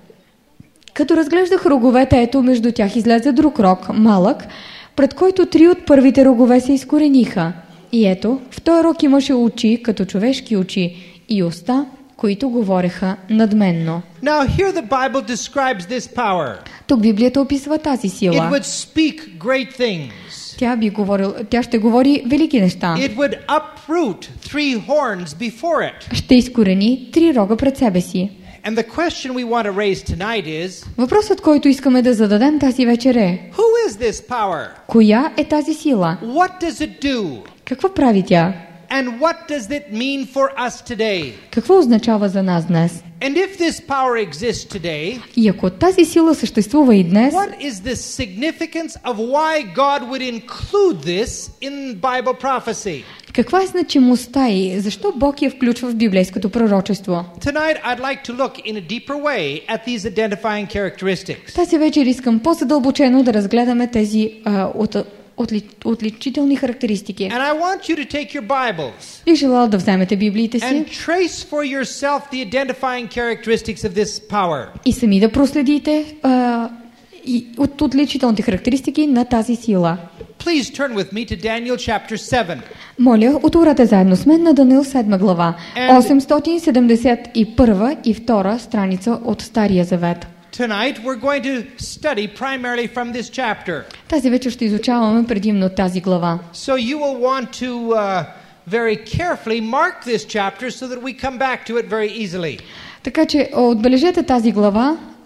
Като разглеждах роговете, ето между тях излезе друг рог, малък, пред който три от първите рогове се изкорениха. И ето, в този рог имаше очи, като човешки очи, и уста, които говореха надменно. Now here the Bible describes this power. Тук Библията описва тази It сила. would speak great things. Тя, би говорил, тя ще говори велики неща. It would uproot three horns before it. Ще изкорени три рога пред себе си. And the question we want to raise tonight is, Въпросът, който искаме да зададем тази вечер е: who is this power? коя е тази сила? What does it do? Какво прави тя? And what does it mean for us today? Какво означава за нас днес? And if this power exists today, И ако тази сила съществува и днес, what is the significance of why God would include this in Bible prophecy? каква е значимостта и защо Бог я включва в библейското пророчество? Tonight I'd like to look in a deeper way at these identifying characteristics. Тази вечер искам по-задълбочено да разгледаме тези а, от, отли, отличителни характеристики. And I want you to take your Bibles Бих желал да вземете библиите си and trace for yourself the identifying characteristics of this power. и сами да проследите а, и, от отличителните характеристики на тази сила. Please turn with me to Daniel chapter seven. Моля, отворете заедно с мен на Даниил седма глава, And- осемстотин седемдесет и първа и втора страница от Стария завет. Tonight we're going to study primarily from this chapter. Тази вечер ще изучаваме предимно тази глава. So you will want to uh, very carefully mark this chapter so that we come back to it very easily. Така че отбележете тази глава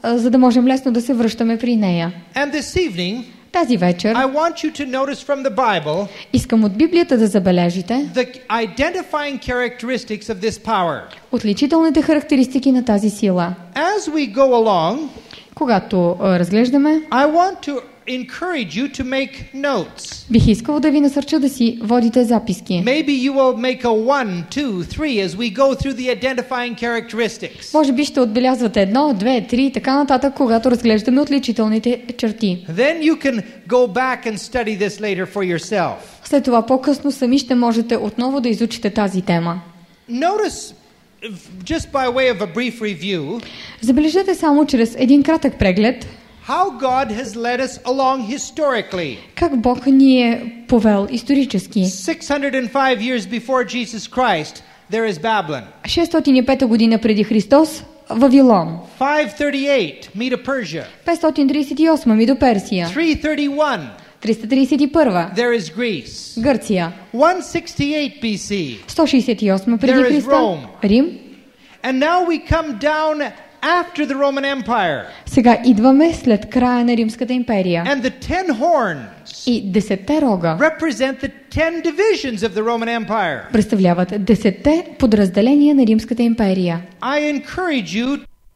а, за да можем лесно да се връщаме при нея. And this evening, Тази вечер I want you to notice from the Bible искам от Библията да забележите the identifying characteristics of this power. отличителните характеристики на тази сила. As we go along, Когато а, разглеждаме, I want to encourage you to make notes. бих искал да ви насърча да си водите записки. Maybe you will make a one, two, three as we go through the identifying characteristics. Може би ще отбелязвате едно, две, три и така нататък, когато разглеждаме отличителните черти. Then you can go back and study this later for yourself. След това по-късно сами ще можете отново да изучите тази тема. Notice, just by way of a brief review, Забележете само чрез един кратък преглед how God has led us along historically. как Бог ни е повел исторически. six hundred five years before Jesus Christ, there is Babylon. шестстотин и пета година преди Христос Вавилон. five thirty-eight, Medo Persia. петстотин тридесет и осма Мидо Персия. three thirty-one, триста тридесет и първа there is Greece. Гърция. one sixty-eight B C. сто шестдесет и осма преди There is Христа Rome. Рим. And now we come down after the Roman Empire. Сега идваме след края на Римската империя. And the ten horns И десетте рога represent the ten divisions of the Roman Empire. представляват десетте подразделения на Римската империя. I encourage you,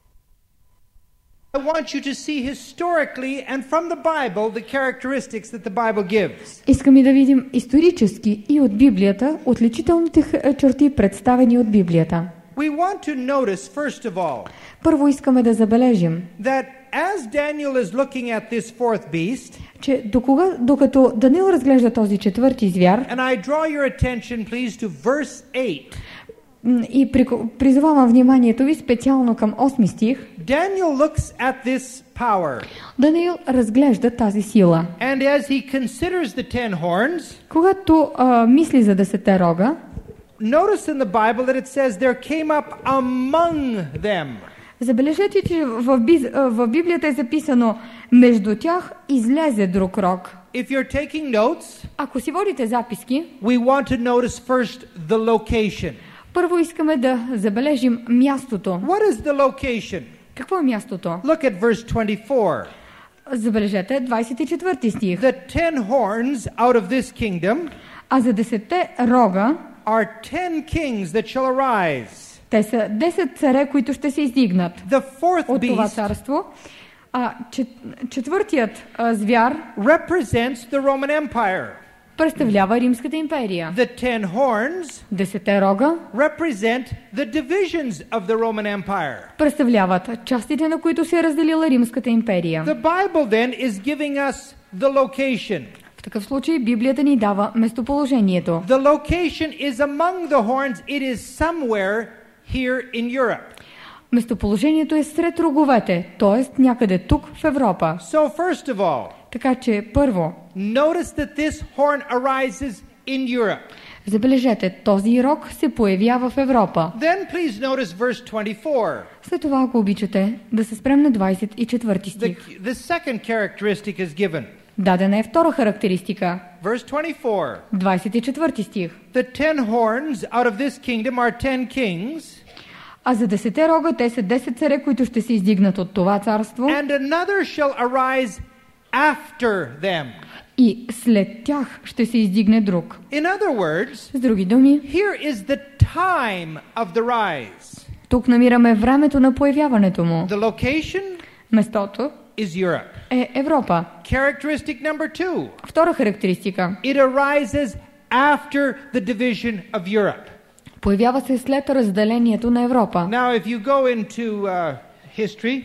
I want you to see historically and from the Bible the characteristics that the Bible gives. Искаме да видим исторически и от Библията отличителните х- черти, представени от Библията. We want to notice, first of all, Първо искаме да забележим, that as Daniel is looking at this fourth beast, че докога, докато Даниил разглежда този четвърти звяр, and I draw your attention, please, to verse eight. м, и при- призовавам вниманието ви специално към осми стих, Daniel looks at this power, Даниил разглежда тази сила. and as he considers the ten horns, Когато а, мисли за десетте рога, notice in the Bible that it says there came up among them. забележете, че в, Би- в Библията е записано между тях излезе друг рог. If you're taking notes, Ако си водите записки, we want to notice first the location. първо искаме да забележим мястото. What is the location? Какво е мястото? Look at verse twenty-four. Забележете двадесет и четвърти стих. The ten horns out of this kingdom А за десетте рога, are ten kings that shall arise. те са десет царе, които ще се издигнат The fourth от това beast царство. А чет, четвъртият а, звяр represents the Roman Empire. представлява Римската империя. The ten horns Десетте рога represent the divisions of the Roman Empire. представляват частите, на които се е разделила Римската империя. The Bible then is giving us the location. В такъв случай Библията ни дава местоположението. The location is among the horns. It is somewhere here in Europe. Местоположението е сред роговете, т.е. някъде тук в Европа. So first of all, Така че първо, notice that this horn arises in Europe. забележете, този рог се появява в Европа. Then please notice verse twenty-four. След това, ако обичате, да се спрем на двадесет и четвърти The, стих. the second characteristic is given. Дадена е втора характеристика. Verse twenty-four. двадесет и четвърти стих. The ten horns out of this kingdom are ten kings, А за десете рога те са десет царе, които ще се издигнат от това царство. and another shall arise after them. И след тях ще се издигне друг. In other words, С други думи, here is the time of the rise. тук намираме времето на появяването му. The location Местото is Europe. е Европа. Characteristic number two. Втора характеристика. It arises after the division of Europe. Появява се след разделението на Европа. Now, if you go into uh, history,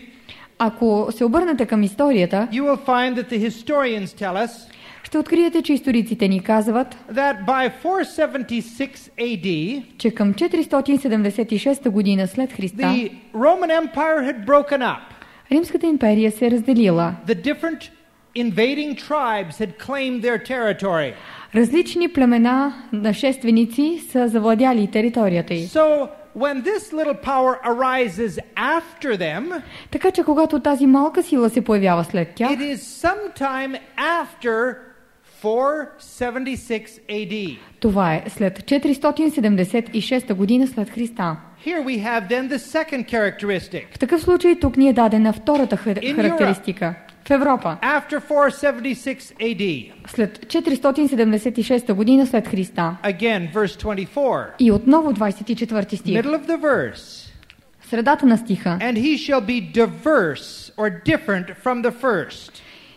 Ако се обърнете към историята, you will find that the historians tell us ще откриете, че историците ни казват, that by four seventy-six A D, че към четиристотин седемдесет и шеста година след Христа, the Roman Empire had broken up. Римската империя се е разделила. The different invading tribes had claimed their territory. Различни племена нашественици са завладяли територията й. So, when this little power arises after them, Така че когато тази малка сила се появява след тях, it is sometime after four seventy-six A D. това е след четиристотин седемдесет и шеста година след Христа. Here we have then the second characteristic. В такъв случай тук ни е дадена втората хар- In характеристика. В Европа, After four seventy-six A D, след четиристотин седемдесет и шеста година след Христа. again, verse twenty-four, И отново двадесет и четвърти стих. middle of the verse, Средата на стиха. and he shall be diverse or different from the first.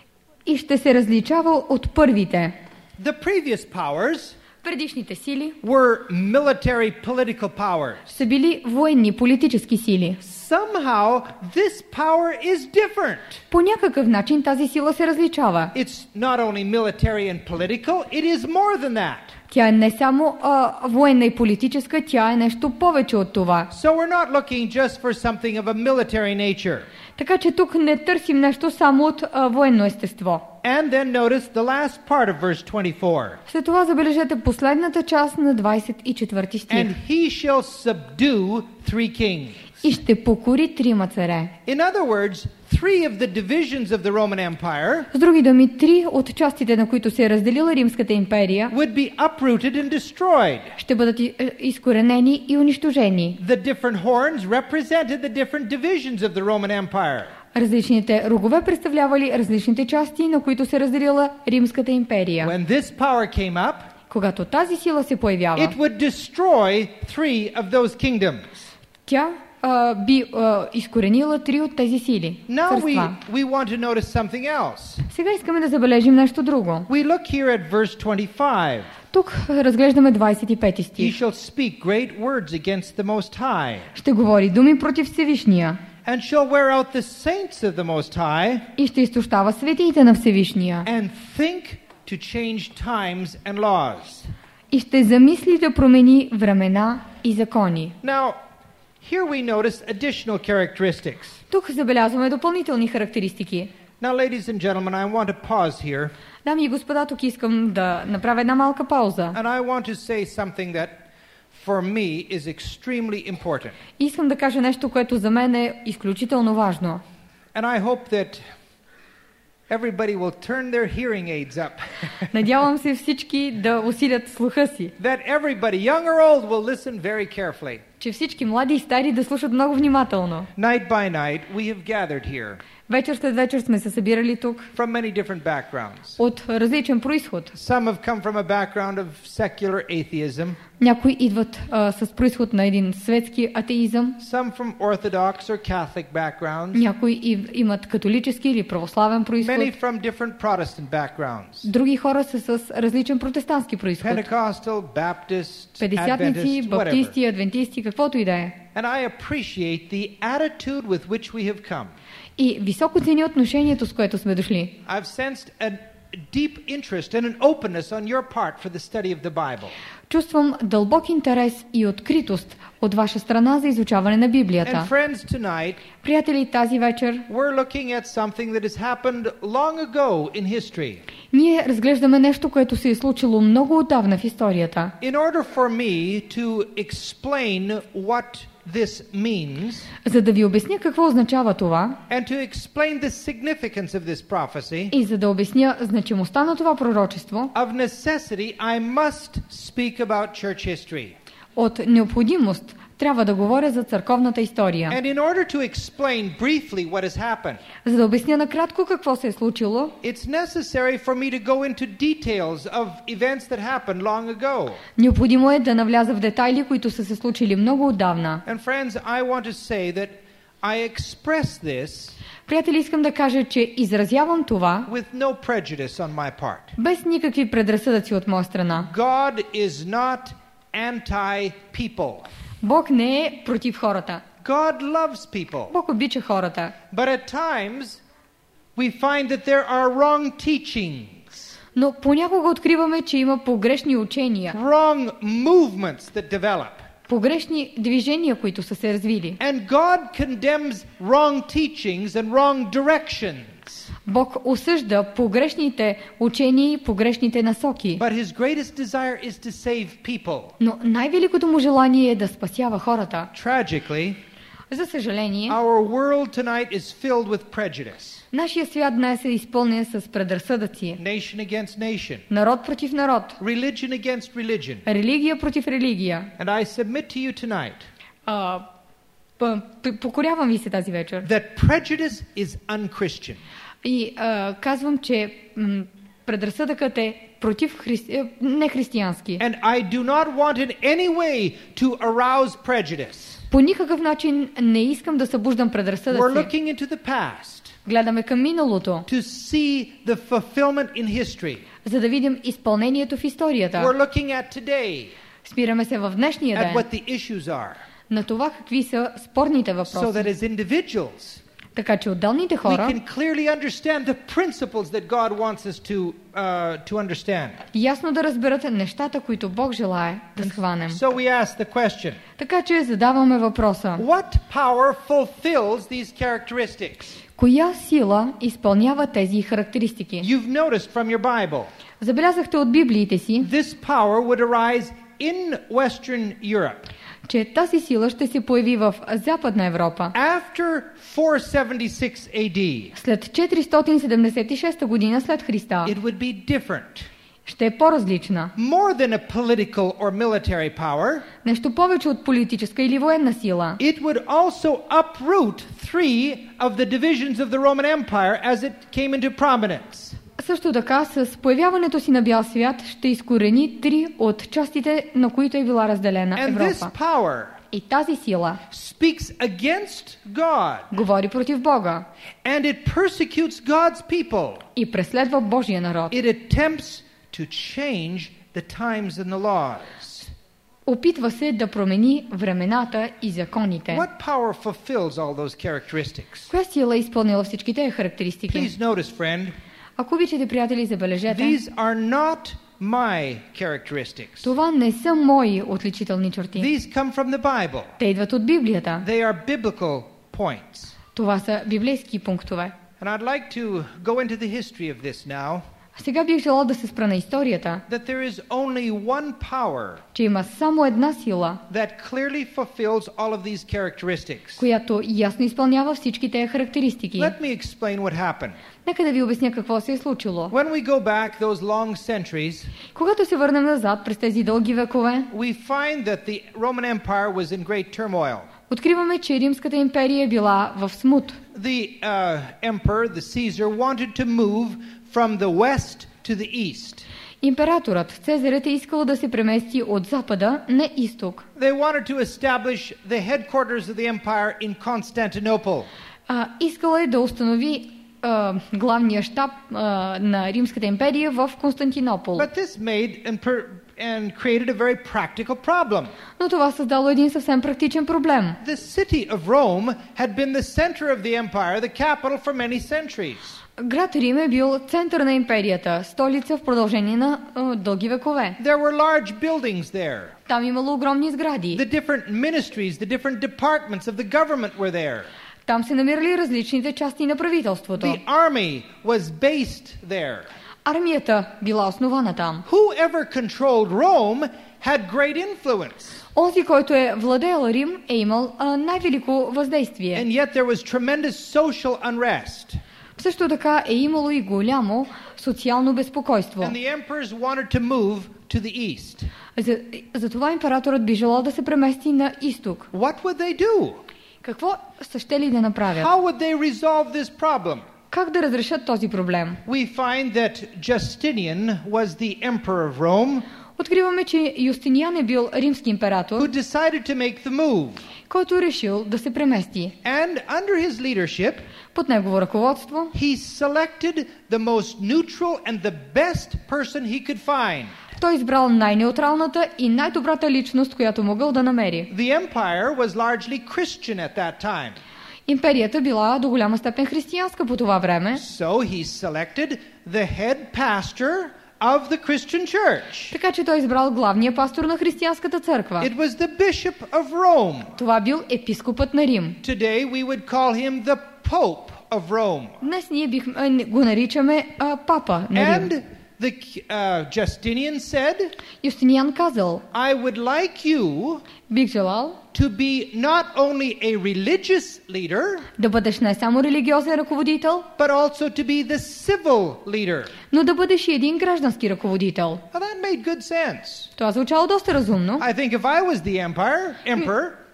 И ще се различава от първите. The previous powers Предишните сили were military political powers. са били военни, политически сили. Somehow this power is different. По някакъв начин тази сила се различава. It's not only military and political, it is more than that. Тя е не само а, военна и политическа, тя е нещо повече от това. So we're not looking just for something of a military nature. Така че тук не търсим нещо само от а, военно естество. And then notice the last part of verse twenty-four. След това забележете последната част на двадесет и четвърти стих. And he shall subdue three kings. И ще покори трима царе. In other words, three of the divisions of the Roman Empire С други думи, три от частите, на които се е разделила Римската империя, would be uprooted and destroyed. ще бъдат и- е, изкоренени и унищожени. The different horns represented the different divisions of the Roman Empire. Различните рогове представлявали различните части, на които се разделила Римската империя. When this power came up, Когато тази сила се появява, it would destroy three of those kingdoms. тя а, би а, изкоренила три от тези сили. Now we, царства. we want to notice something else. Сега искаме да забележим нещо друго. We look here at verse twenty-five. Тук разглеждаме двадесет и пети He стих. shall speak great words against the Most High, Ще говори думи против Всевишния and shall wear out the saints of the Most High, и ще изтощава светиите на Всевишния and think to change times and laws. и ще замисли да промени времена и закони. Now, here we notice additional characteristics. Тук забелязваме допълнителни характеристики. Now, ladies and gentlemen, I want to pause here, Дами и господа, тук искам да направя една малка пауза. and I want to say something that for me is extremely important. Искам да кажа нещо, което за мен е изключително важно. And I hope that everybody will turn their hearing aids up. Надявам се всички да усилят слуха си, That everybody, young or old, will listen very carefully. че всички млади и стари да слушат много внимателно. Night by night, we have gathered here Вечер след вечер сме се събирали тук from many different backgrounds. от различен происход. Some have come from a background of secular atheism, Някои идват а, с происход на един светски атеизъм, some from Orthodox or Catholic backgrounds, някои и, имат католически или православен происход, many from different Protestant backgrounds. други хора са с различен протестантски происход. Pentecostal, Baptist, Петдесятници, Adventist, whatever. баптисти, адвентисти, каквото и да е. And I appreciate the attitude with which we have come. И високо цени отношението, с което сме дошли. I've sensed a deep interest and an openness on your part for the study of the Bible. Чувствам дълбок интерес и откритост от ваша страна за изучаване на And Библията. friends, tonight Приятели, тази вечер we're looking at something that has happened long ago in history. ние разглеждаме нещо, което се е случило много отдавна в историята. In order for me to explain what this means За да ви обясня какво означава това and to explain the significance of this prophecy, и за да обясня значимостта на това пророчество, of necessity I must speak about church history. от необходимост трябва да говоря за църковната история. And in order to explain briefly what has happened, За да обясня накратко какво се е случило, it's necessary for me to go into details of events that happened long ago. необходимо е да навляза в детайли, които са се случили много отдавна. And friends, I want to say that I express this Приятели, искам да кажа, че изразявам това with no prejudice on my part. без никакви предразсъдъци от моя страна. God is not anti-people. Бог не е против хората. God loves people. Бог обича хората. But at times we find that there are wrong teachings, Но понякога откриваме, че има погрешни учения, wrong movements that develop. погрешни движения, които са се развили. And God condemns wrong teachings and wrong directions. Бог осъжда погрешните учения и погрешните насоки. But his greatest desire is to save people. Но най-великото му желание е да спасява хората. Tragically, За съжаление, our world tonight is filled with prejudice. нашия свят днес е изпълнен с предразсъдъци. Nation against nation. Народ против народ. Religion against religion. Религия против религия. And I submit to you tonight А, п- п- покорявам ви се тази вечер. that prejudice is unchristian. И а, казвам, че м, предразсъдъкът е против христи... е, нехристиянски. And I do not want in any way to arouse prejudice. По никакъв начин не искам да събуждам We're предразсъдъци. looking into the past Гледаме към миналото, to see the fulfillment in history. за да видим изпълнението в историята. We're looking at today, Спираме се в днешния at ден what the issues are, на това какви са спорните so въпроси. that as individuals, Така че отделните we хора can clearly understand the principles that God wants us to, uh, to understand. ясно да разберат нещата, които Бог желае да схванем. So we ask the question, Така че задаваме въпроса. what power fulfills these characteristics? Коя сила изпълнява тези характеристики? You've noticed from your Bible, Забелязахте от библиите си, this power would arise in Western Europe че тази сила ще се появи в Западна Европа. after four seventy-six A D. След четиристотин седемдесет и шеста година след Христа It would be different. ще е по-различна. More than a political or military power, Нещо повече от политическа или военна сила. it would also uproot three of the divisions of the Roman Empire as it came into prominence. Също така, с появяването си на бял свят ще изкорени три от частите, на които е била разделена And this Европа. power И тази сила speaks against God, говори против Бога and it persecutes God's people. и преследва Божия народ. It attempts to change the times and the laws. Опитва се да промени времената и законите. What power fulfills all those characteristics? Коя сила е изпълнила всички тези характеристики? Please notice, friend, Ако обичате, приятели, забележете, these are not my characteristics. това не са мои отличителни черти. These come from the Bible. Те идват от Библията. They are biblical points. Това са библейски пунктове. And I'd like to go into the history of this now, Сега бих желал да се спра на историята, that there is only one power че има само една сила, that clearly fulfills all of these characteristics. която ясно изпълнява всички тези характеристики. Let me explain what happened. Нека да ви обясня какво се е случило. When we go back those long centuries, Когато се върнем назад през тези дълги векове, we find that the Roman Empire was in great turmoil. откриваме, че Римската империя е била в смут. The uh, emperor, the Caesar, wanted to move from the west to the east. Императорът Цезарът е искал да се премести от запада на изток. They wanted to establish the headquarters of the empire in Constantinople. А, искал е да установи а, главния щаб а, на Римската империя в Константинопол. But this made and, per, and created a very practical problem. Но това създало един съвсем практичен проблем. The city of Rome had been the center of the empire, the capital for many centuries. Град Рим е бил център на империята, столица в продължение на а, дълги векове. There were large buildings there. Там имало огромни сгради. The different ministries, the different departments of the government were there. Там се намирали различните части на правителството. The army was based there. Армията била основана там. Whoever controlled Rome had great influence. Онзи, който е владеел Рим, е имал а, най-велико въздействие. And yet there was tremendous social unrest. Също така е имало и голямо социално безпокойство. And the emperors wanted to move to the east. За, затова императорът би желал да се премести на изток. What would they do? Какво са щели да направят? How would they resolve this problem? Как да разрешат този проблем? We find that Justinian was the emperor of Rome, Откриваме, че Юстиниан е бил римски who император, decided to make the move. който решил да се премести. And under his leadership, Под негово ръководство he selected the most neutral and the best person he could find. той избрал най-неутралната и най-добрата личност, която могъл да намери. The empire was largely Christian at that time. Империята била до голяма степен християнска по това време, So he selected the head pastor of the Christian church. така че той избрал главния пастор на християнската църква. It was the bishop of Rome. Това бил епископът на Рим. Today we would call him the Pope of Rome. Днес ние бих, а, не- го наричаме а, папа на Рим. And the uh, Justinian said, Юстиниан казал, I would like you бих желал to be not only a religious leader, да бъдеш не само религиозен ръководител, but also to be the civil leader. но да бъдеш и един граждански ръководител. Well, that made good sense. Това звучало доста разумно. I think if I was the empire, emperor,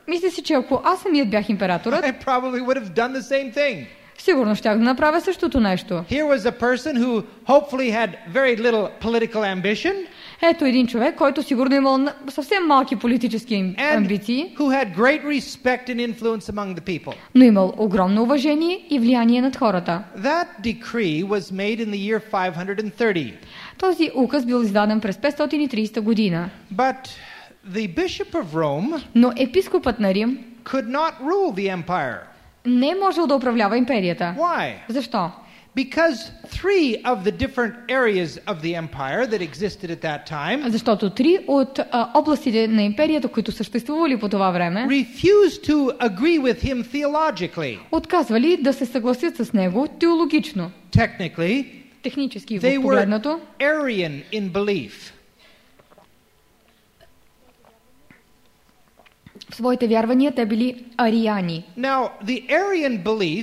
Мисля си, че ако аз самият бях императорът, I probably would have done the same thing. сигурно щях да направя същото нещо. Here was a person who hopefully had very little political ambition Ето един човек, който сигурно имал на- съвсем малки политически им- and амбиции, who had great respect and influence among the people. но имал огромно уважение и влияние над хората. That decree was made in the year five hundred thirty. Този указ бил издаден през петстотин и тридесета година, But the bishop of Rome но епископът на Рим could not rule the empire. не е можел да управлява империята. Why? Защо? Because three of the different areas of the empire that existed at that time Защото три от а, областите на империята, които съществували по това време, refused to agree with him theologically. отказвали да се съгласят с него теологично. Technically, Технически they го were погледнато, Arian in belief. в своите вярвания те били ариани. Now, the Arian belief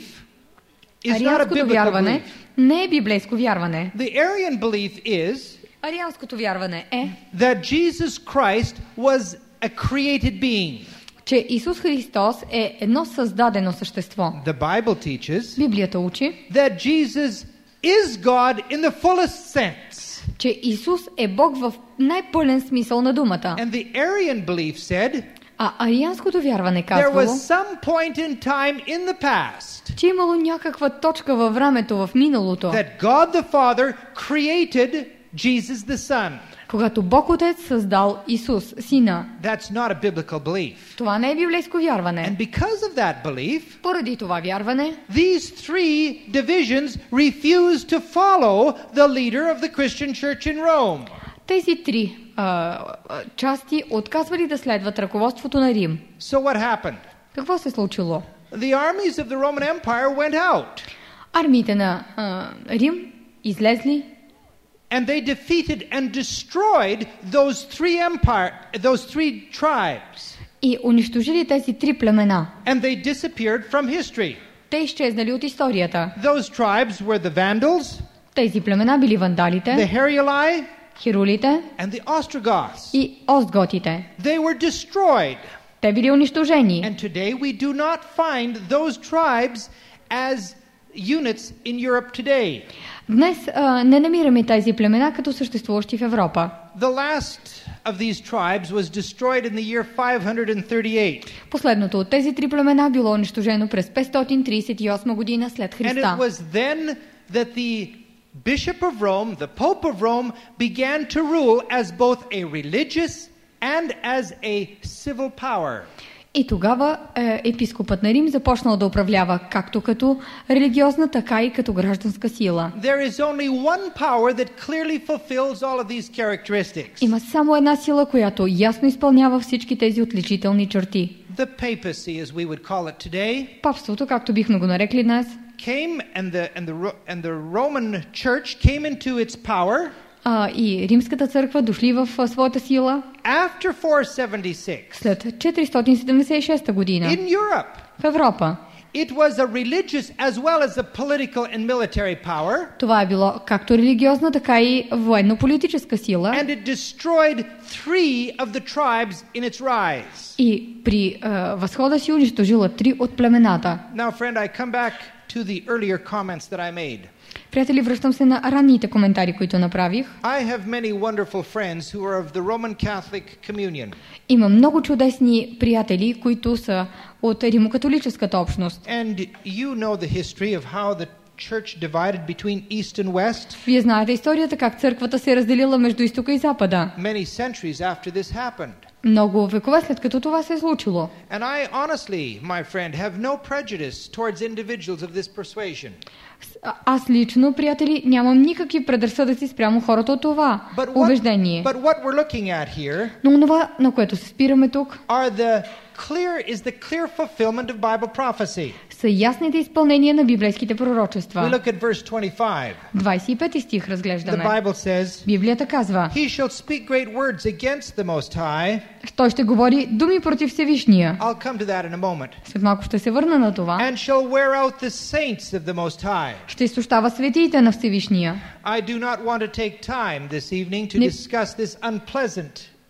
is not a Арианското biblical вярване belief. не е библейско вярване. The Arian belief is Арианското вярване е, that Jesus Christ was a created being. че Исус Христос е едно създадено същество. The Bible teaches Библията учи, that Jesus is God in the fullest sense. че Исус е Бог в най-пълен смисъл на думата. And the Arian belief said А арианското вярване there казвало, was some point in time in the past че имало някаква точка във времето в миналото, that God the Father created Jesus the Son. когато Бог Отец създал Исус, Сина. That's not a biblical belief. Това не е библейско And вярване. because of that belief, Поради това вярване, these three divisions refused to follow the leader of the Christian church in Rome. тези три а, а, части отказвали да следват ръководството на Рим. So what happened? Какво се случило? The armies of the Roman Empire went out Армиите на а, Рим излезли and they defeated and destroyed those three empire those three tribes, и унищожили тези три племена. and they disappeared from history. Те изчезнали от историята. Those tribes were the Vandals, Тези племена били the вандалите, Heruli, хирулите and the Ostrogoths. и остготите. They were destroyed. Те били унищожени. And today we do not find those tribes as units in Europe today. Днес а, не намираме тези племена като съществуващи в Европа. The last of these tribes was destroyed in the year five hundred thirty-eight. Последното от тези три племена било унищожено през петстотин тридесет и осма година след And it Христа. was then that the Bishop of Rome, the Pope of Rome, began to rule as both a religious and as a civil power. И тогава е, епископът на Рим започнал да управлява както като религиозна, така и като гражданска сила. There is only one power that clearly fulfills all of these characteristics. Има само една сила, която ясно изпълнява всички тези отличителни черти. The papacy, as we would call it today, Папството, както бихме го нарекли днес, came and the and the Ro- and the Roman Church came into its power а, и Римската църква дошли в а, своята сила after four seventy-six след четиристотин седемдесет и шеста година in Europe. в Европа. It was a religious as well as a political and military power, Това е било както религиозна, така и военно-политическа сила. and it destroyed three of the tribes in its rise. И при а, възхода си унищожила три от племената. Now, friend, I come back to the earlier comments that I made. Приятели, връщам се на ранните коментари, които направих. I have many wonderful friends who are of the Roman Catholic communion, Има много чудесни приятели, които са от римокатолическата общност. and you know the history of how the church divided between East and West Вие знаете историята как църквата се е разделила между изтока и запада. many centuries after this happened. Много векове след като това се е случило. And I honestly, my friend, have no prejudice towards individuals of this persuasion. А- Аз лично, приятели, нямам никакви предразсъдъци спрямо хората от това But what, убеждение. but what we're looking at here Но това, на което се спираме тук, are the clear is the clear fulfillment of Bible prophecy. са ясните изпълнения на библейските We пророчества. look at verse twenty-five. двадесет и пети стих The разглеждаме. Bible says, Библията казва: "He shall speak great words against the Most High." Той ще говори думи против Всевишния. I'll come to that in a moment. След малко ще се върна на това. And shall wear out the saints of the Most High. Ще изтощава светиите на Всевишния. I do not want to take time this evening to Не- discuss this unpleasant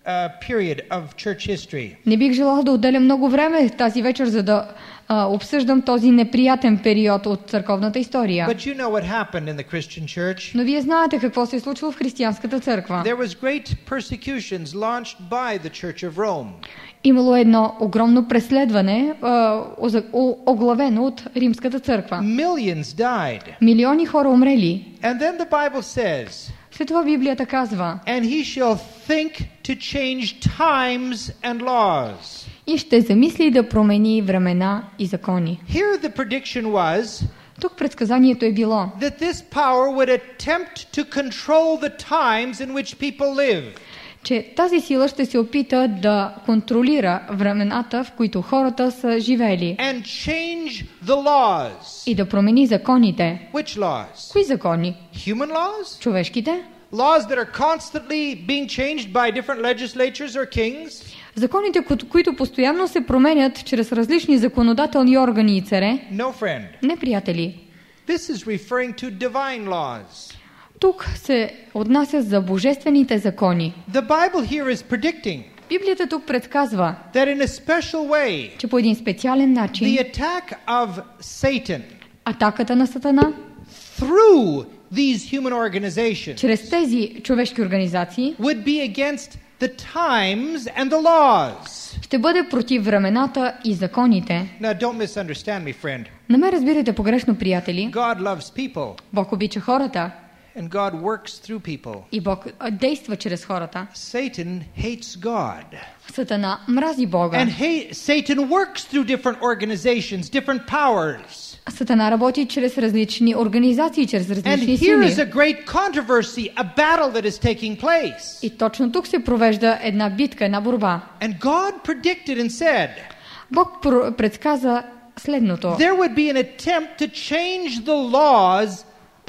uh, period of church history. Не бих желал да отделя много време тази вечер, за да а, обсъждам този неприятен период от църковната история. But you know what happened in the Christian church? Но вие знаете какво се е случило в християнската църква. There was great persecutions launched by the Church of Rome. Имало едно огромно преследване, а, оза- о- оглавено от римската църква. Millions died. Милиони хора умрели. And then the Bible says, След това Библията казва: and he shall think to change times and laws. и ще замисли да промени времена и закони. Here the prediction was Тук предсказанието е било, that this power would attempt to control the times in which people live. че тази сила ще се опита да контролира времената, в които хората са живели, And change the laws. и да промени законите. Which laws? Кои закони? Human laws? Човешките? Laws that are constantly being changed by different legislatures or kings? Законите, ко- които постоянно се променят чрез различни законодателни органи и царе? No, friend. Не, приятели. This is referring to divine laws. Тук се отнася за божествените закони. The Bible here is predicting Библията тук предсказва, that in a special way, че по един специален начин the attack of Satan атаката на Сатана through these human organizations чрез тези човешки организации would be against the times and the laws. ще бъде против времената и законите. Now, don't misunderstand me, friend. Не ме разбирайте погрешно, приятели. God loves people, Бог обича хората and God works through people. и Бог а, действа чрез хората. Satan hates God. Сатана мрази Бога. And hate, Satan works through different organizations, different powers. Сатана работи чрез различни организации, чрез And различни here is сили. a great controversy, a battle that is taking place. И точно тук се провежда една битка, една борба. And God predicted and said, Бог пр- предсказа следното. there would be an attempt to change the laws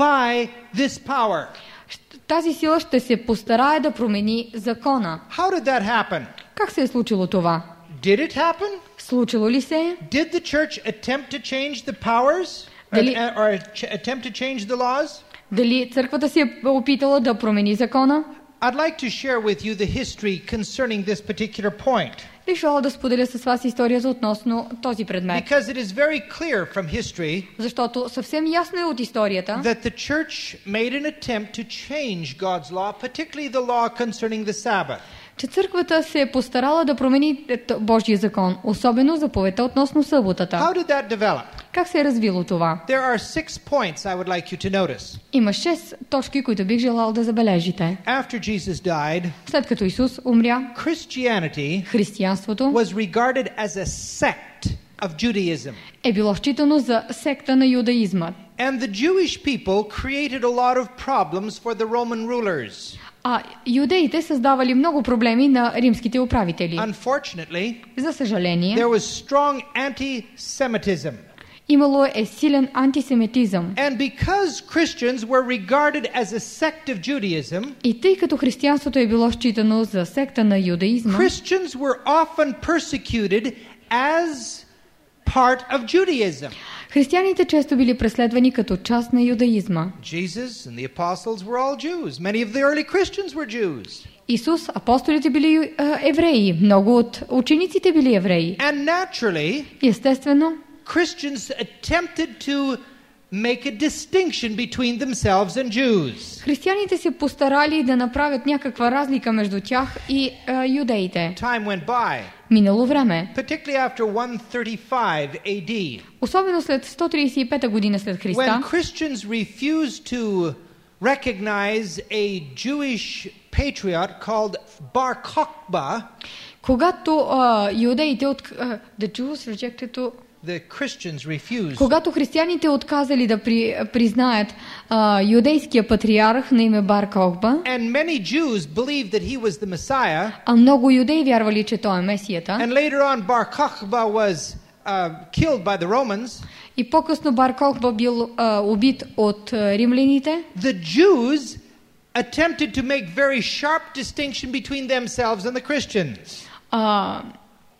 by this power. Тази сила ще се постарае да промени закона. How did that happen? Как се е случило това? Did it happen? Случило ли се е? Did the church attempt to change the powers? Or, Дали- or ch- attempt to change the laws? Дали църквата се е опитала да промени закона? I'd like to share with you the history concerning this particular point, Бих желала да споделя с вас историята относно този предмет. because it is very clear from history Защото съвсем ясно е от историята, that the church made an attempt to change God's law, particularly the law concerning the Sabbath. че църквата се е постарала да промени Божия закон, особено заповедта относно съботата. How did that develop? Как се е развило това? There are six points I would like you to notice. Има шест точки, които бих желал да забележите. After Jesus died, След като Исус умря, Christianity християнството was regarded as a sect of Judaism. е било считано за секта на юдаизма. And the Jewish people created a lot of problems for the Roman rulers. А юдеите създавали много проблеми на римските управители. Unfortunately, За съжаление, there was strong anti-Semitism. имало е силен антисемитизъм. And because Christians were regarded as a sect of Judaism, И тъй като християнството е било считано за секта на юдаизма, Christians were often persecuted as part of Judaism. християните често били преследвани като част на юдаизма. Jesus and the apostles were all Jews. Many of the early Christians were Jews. Исус, апостолите били а, евреи, много от учениците били евреи. And naturally, Естествено, Christians attempted to make a distinction between themselves and Jews. християните се постарали да направят някаква разлика между тях и а, юдеите. Time went by, Минало време, particularly after one thirty-five A D, особено след сто тридесет и пета година след when Христа, Christians refused to recognize a Jewish patriot called Bar Kokhba. когато а, юдеите от а, the Jews rejected to The Christians refused. Когато християните отказали да при, признаят а, юдейския патриарх на име Бар Кохба, And many Jews believed that he was the Messiah. а много юдеи вярвали, че той е Месията, And later on, Bar Kokhba was uh, killed by the Romans. и по-късно Бар Кохба бил а, убит от а, римляните, The Jews attempted to make very sharp distinction between themselves and the Christians. а,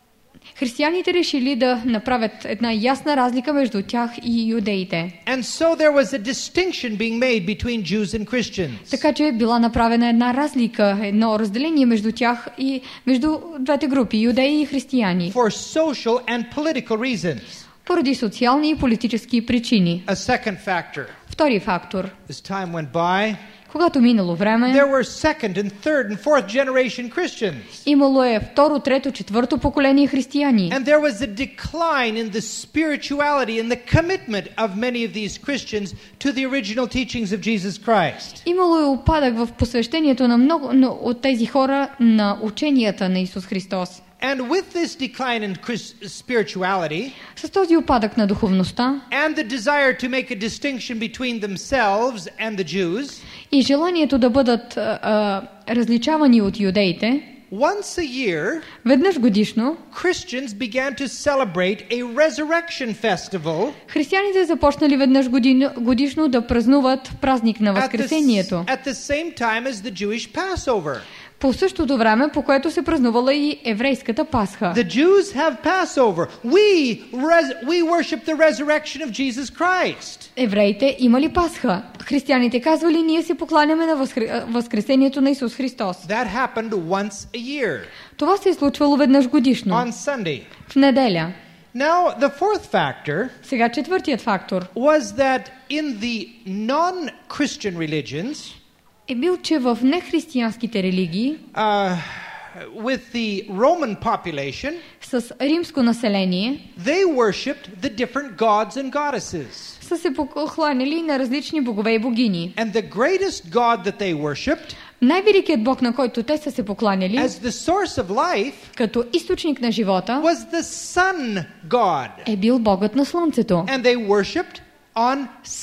Християните решили да направят една ясна разлика между тях и юдеите. And so there was a distinction being made between Jews and Christians. Така че била направена една разлика, едно разделение между тях и между двете групи, юдеи и християни, For social and political reasons. поради социални и политически причини. A second factor. Втори фактор. As time went by, Когато минало време, there were second and third and fourth generation Christians. имало е второ, трето, четвърто поколение християни. And there was a decline in the spirituality and the commitment of many of these Christians to the original teachings of Jesus Christ. Имало е упадък в посвещението на много на, от тези хора на ученията на Исус Христос. And with this decline in Chris- spirituality С този упадък на духовността and the desire to make a distinction between themselves and the Jews, и желанието да бъдат а, а, различавани от юдеите, once a year, веднъж годишно Christians began to celebrate a resurrection festival християните започнали веднъж годин, годишно да празнуват празник на at the, възкресението. at the same time as the Jewish Passover. По същото време, по което се празнувала и еврейската Пасха. The Jews have Passover. We, res- we worship the resurrection of Jesus Christ. Евреите имали Пасха. Християните казвали, ние се покланяме на възкр... възкресението на Исус Христос. That happened once a year, Това се е случвало веднъж годишно, on Sunday. в неделя. Now, the fourth factor Сега четвъртият фактор was that in the non-Christian religions, е бил, че в нехристиянските религии uh, with the Roman population, с римско население they worshipped the different gods and goddesses. са се покланяли на различни богове и богини. And the greatest god that they worshipped, Най-великият бог, на който те са се покланяли, as the source of life, като източник на живота, was the sun god. е бил богът на слънцето. And they worshipped on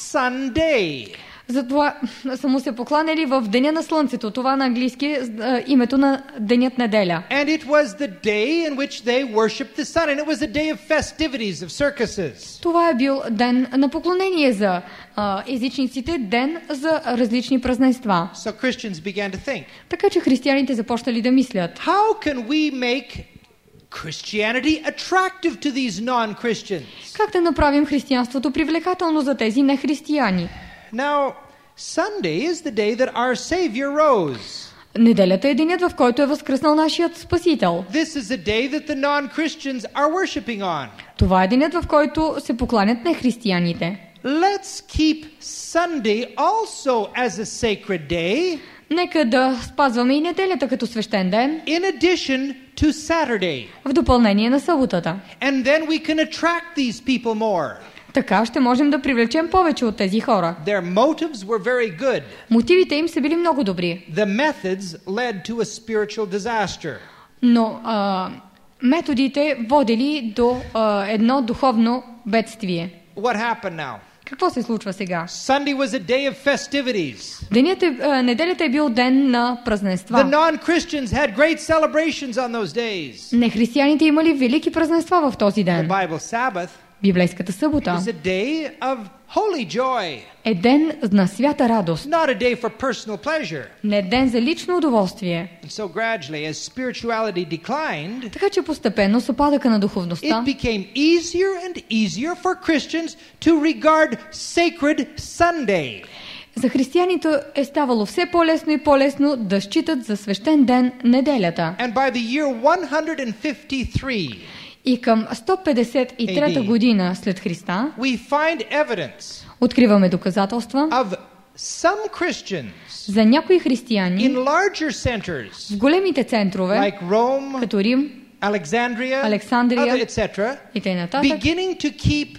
Sunday. Затова са му се покланяли в деня на слънцето. Това на английски е а, името на денят неделя. And it was the day in which they worshipped the sun. And it was a day of festivities, of circuses. Това е бил ден на поклонение за а, езичниците, ден за различни празненства. So Christians began to think, Така че християните започнали да мислят. how can we make Christianity attractive to these non-Christians? Как да направим християнството привлекателно за тези нехристияни? Now, Sunday is the day that our Savior rose. Неделята е денят, в който е възкръснал нашият Спасител. This is a day that the non-Christians are worshiping on. Това е денят, в който се покланят нехристияните. Let's keep Sunday also as a sacred day, Нека да спазваме и неделята като свещен ден, in addition to Saturday. в допълнение на съботата. And then we can attract these people more. Така ще можем да привлечем повече от тези хора. Their motives were very good. Мотивите им са били много добри, The methods led to a spiritual disaster. но а, методите водили до а, едно духовно бедствие. What happened now? Какво се случва сега? Sunday was a day of festivities. Денят е, а, неделята е бил ден на The празненства. non-Christians had great celebrations on those days. Нехристияните имали велики празненства в този The ден. Bible Sabbath Библейската събота is a day of holy joy, е ден на свята радост, not a day for personal pleasure. не ден за лично удоволствие. And so gradually, as spirituality declined, Така че постепенно с опадъка на it духовността became easier and easier for Christians to regard sacred Sunday. за християните е ставало все по-лесно и по-лесно да считат за свещен ден неделята. And by the year one fifty-three, И към сто петдесет и трета година след Христа we find evidence откриваме доказателства of some Christians за някои in християни larger centers в големите центрове, like Rome, като Рим, Alexandria, Alexandria, other, et cetera, и т.н., beginning to keep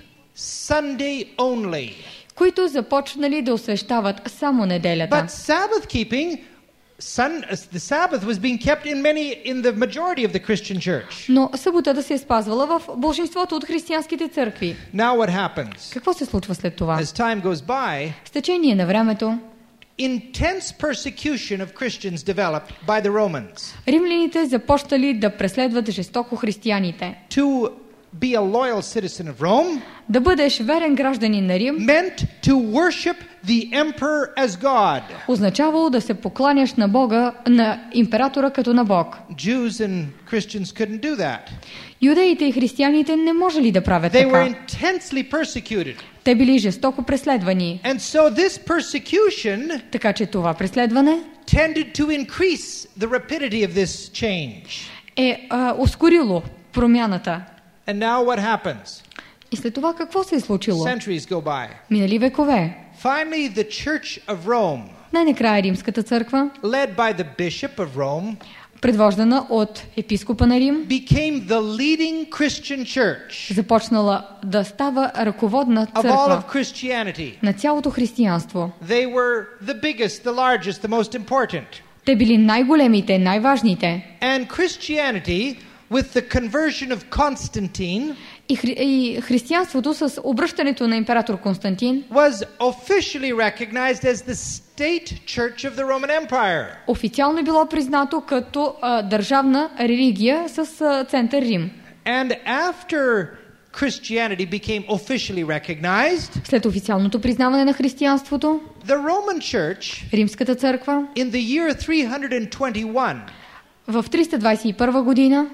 Sunday only. които започнали да освещават само неделята. But Sabbath keeping, sun, the Sabbath was being kept in many, in the majority of the Christian church. Но съботата се е спазвала в большинството от християнските църкви. Now what happens? Какво се случва след това? As time goes by, С течение на времето, intense persecution of Christians developed by the Romans римляните започнали да преследват жестоко християните. to be a loyal citizen of Rome Да бъдеш верен гражданин на Рим meant to worship the emperor as God. означавало да се покланяш на Бога, на императора като на Бог. Jews and Christians couldn't do that. Юдеите и християните не можели да правят They were така. intensely persecuted. Те били жестоко преследвани. And so this persecution Така че това преследване tended to increase the rapidity of this change. е а, ускорило промяната. And now what happens? И след това какво се е случило? Centuries go by. Минали векове. Finally, the Church of Rome, Най-накрая Римската църква, led by the Bishop of Rome, предвождана от епископа на Рим, became the leading Christian church започнала да става ръководна of all църква of Christianity. на цялото християнство. They were the biggest, the largest, the most important. Те били най-големите, най-важните. And Christianity, with the conversion of Constantine, И, хри... и християнството с обръщането на император Константин was officially recognized as the state church of the Roman Empire. официално е било признато като а, държавна религия с а, център Рим. And after Christianity became officially recognized, След официалното признаване на християнството, the Roman Church, Римската църква in the year three hundred twenty-one, в триста двадесет и първа година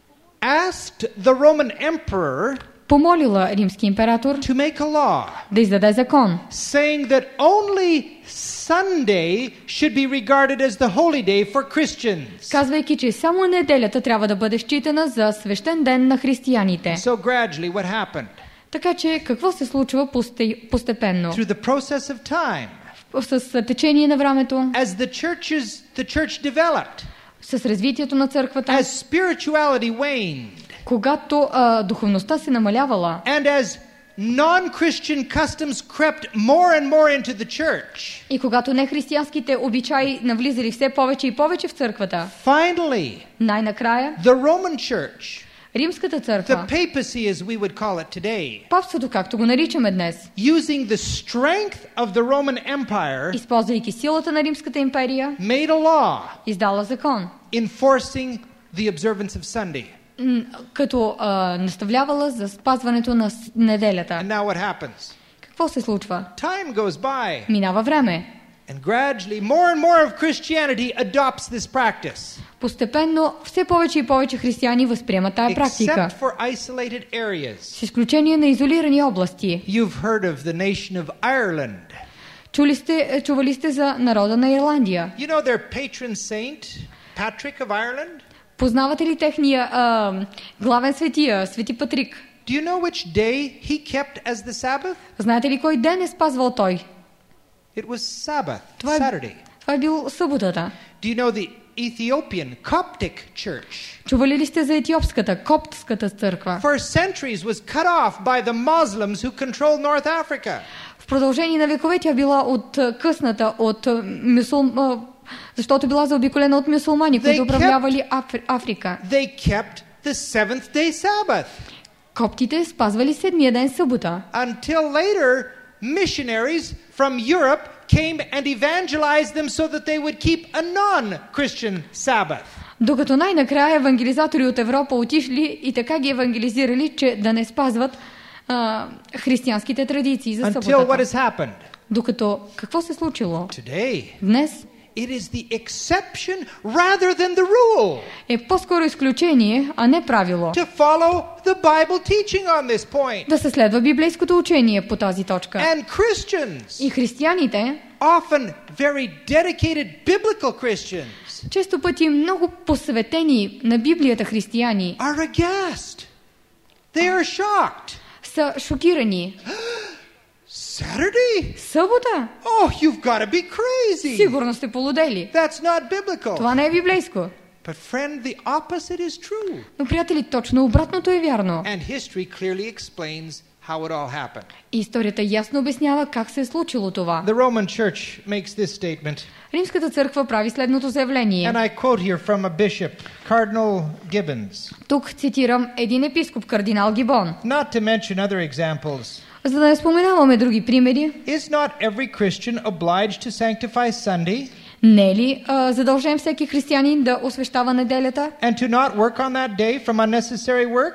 asked the Roman emperor помолила римски император to make a law да издаде закон, saying that only Sunday should be regarded as the holy day for Christians. казвайки, че само неделята трябва да бъде считана за свещен ден на християните. So gradually what happened? Така че какво се случва посте- постепенно? Through the process of time, С течение на времето, as the churches, the church developed, с развитието на църквата, as spirituality waned, когато а, духовността се намалявала and as non-Christian customs crept more and more into the church, и когато нехристиянските обичаи навлизали все повече и повече в църквата, finally, най-накрая the Roman Church, Римската the църква, papacy as we would call it today, папството, както го наричаме днес, using the strength of the Roman Empire, използвайки силата на Римската империя, made a law издала закон, enforcing the observance of Sunday. м, като а, наставлявала за спазването на с- неделята. And now what happens? Какво се случва? Time goes by, Минава време. and gradually more and more of Christianity adopts this practice, Постепенно все повече и повече християни възприемат тая практика. except for isolated areas. С изключение на изолирани области. You've heard of the nation of Ireland. Чули сте, чували сте за народа на Ирландия? You know their patron saint, Patrick of Ireland? Познавате ли техния а, главен светия, Свети Патрик? Do you know which day he kept as the Sabbath? Знаете ли кой ден е спазвал той? It was Sabbath, Това е, Saturday. това е бил съботата. Do you know the Ethiopian Coptic Church? Чували ли сте за етиопската, коптската църква? For centuries was cut off by the Muslims who control North Africa. В продължение на векове тя била откъсната от мюсул... а, защото била заобиколена от мюсулмани, които They управлявали Афри... Африка. They kept the seventh day Sabbath Коптите спазвали седмия ден събота. until later missionaries from Europe came and evangelized them so that they would keep a non-Christian Sabbath. Докато най-накрая евангелизатори от Европа отишли и така ги евангелизирали, че да не спазват а, християнските традиции за Until what съботата. has happened? Докато какво се случило? Today, Днес it is the exception rather than the rule е по-скоро изключение, а не правило. to follow the Bible teaching on this point. Да се следва библейското учение по тази точка. And Christians, И християните, often very dedicated biblical Christians, често пъти много посветени на Библията християни, are aghast. They are shocked. са шокирани. Saturday? Събота? Oh, you've got to be crazy. Сигурно сте полудели. That's not biblical. Това не е библейско. But friend, the opposite is true. Но, приятели, точно обратното е вярно. And history clearly explains how it all happened. И историята ясно обяснява как се е случило това. The Roman Church makes this statement, Римската църква прави следното заявление. and I quote here from a bishop, Cardinal Gibbons, Тук цитирам един епископ, кардинал Гибон. not to mention other examples. За да не споменаваме други примери, Is not every Christian obliged to sanctify Sunday не е ли а, задължен всеки християнин да освещава неделята and to not work on that day from unnecessary work?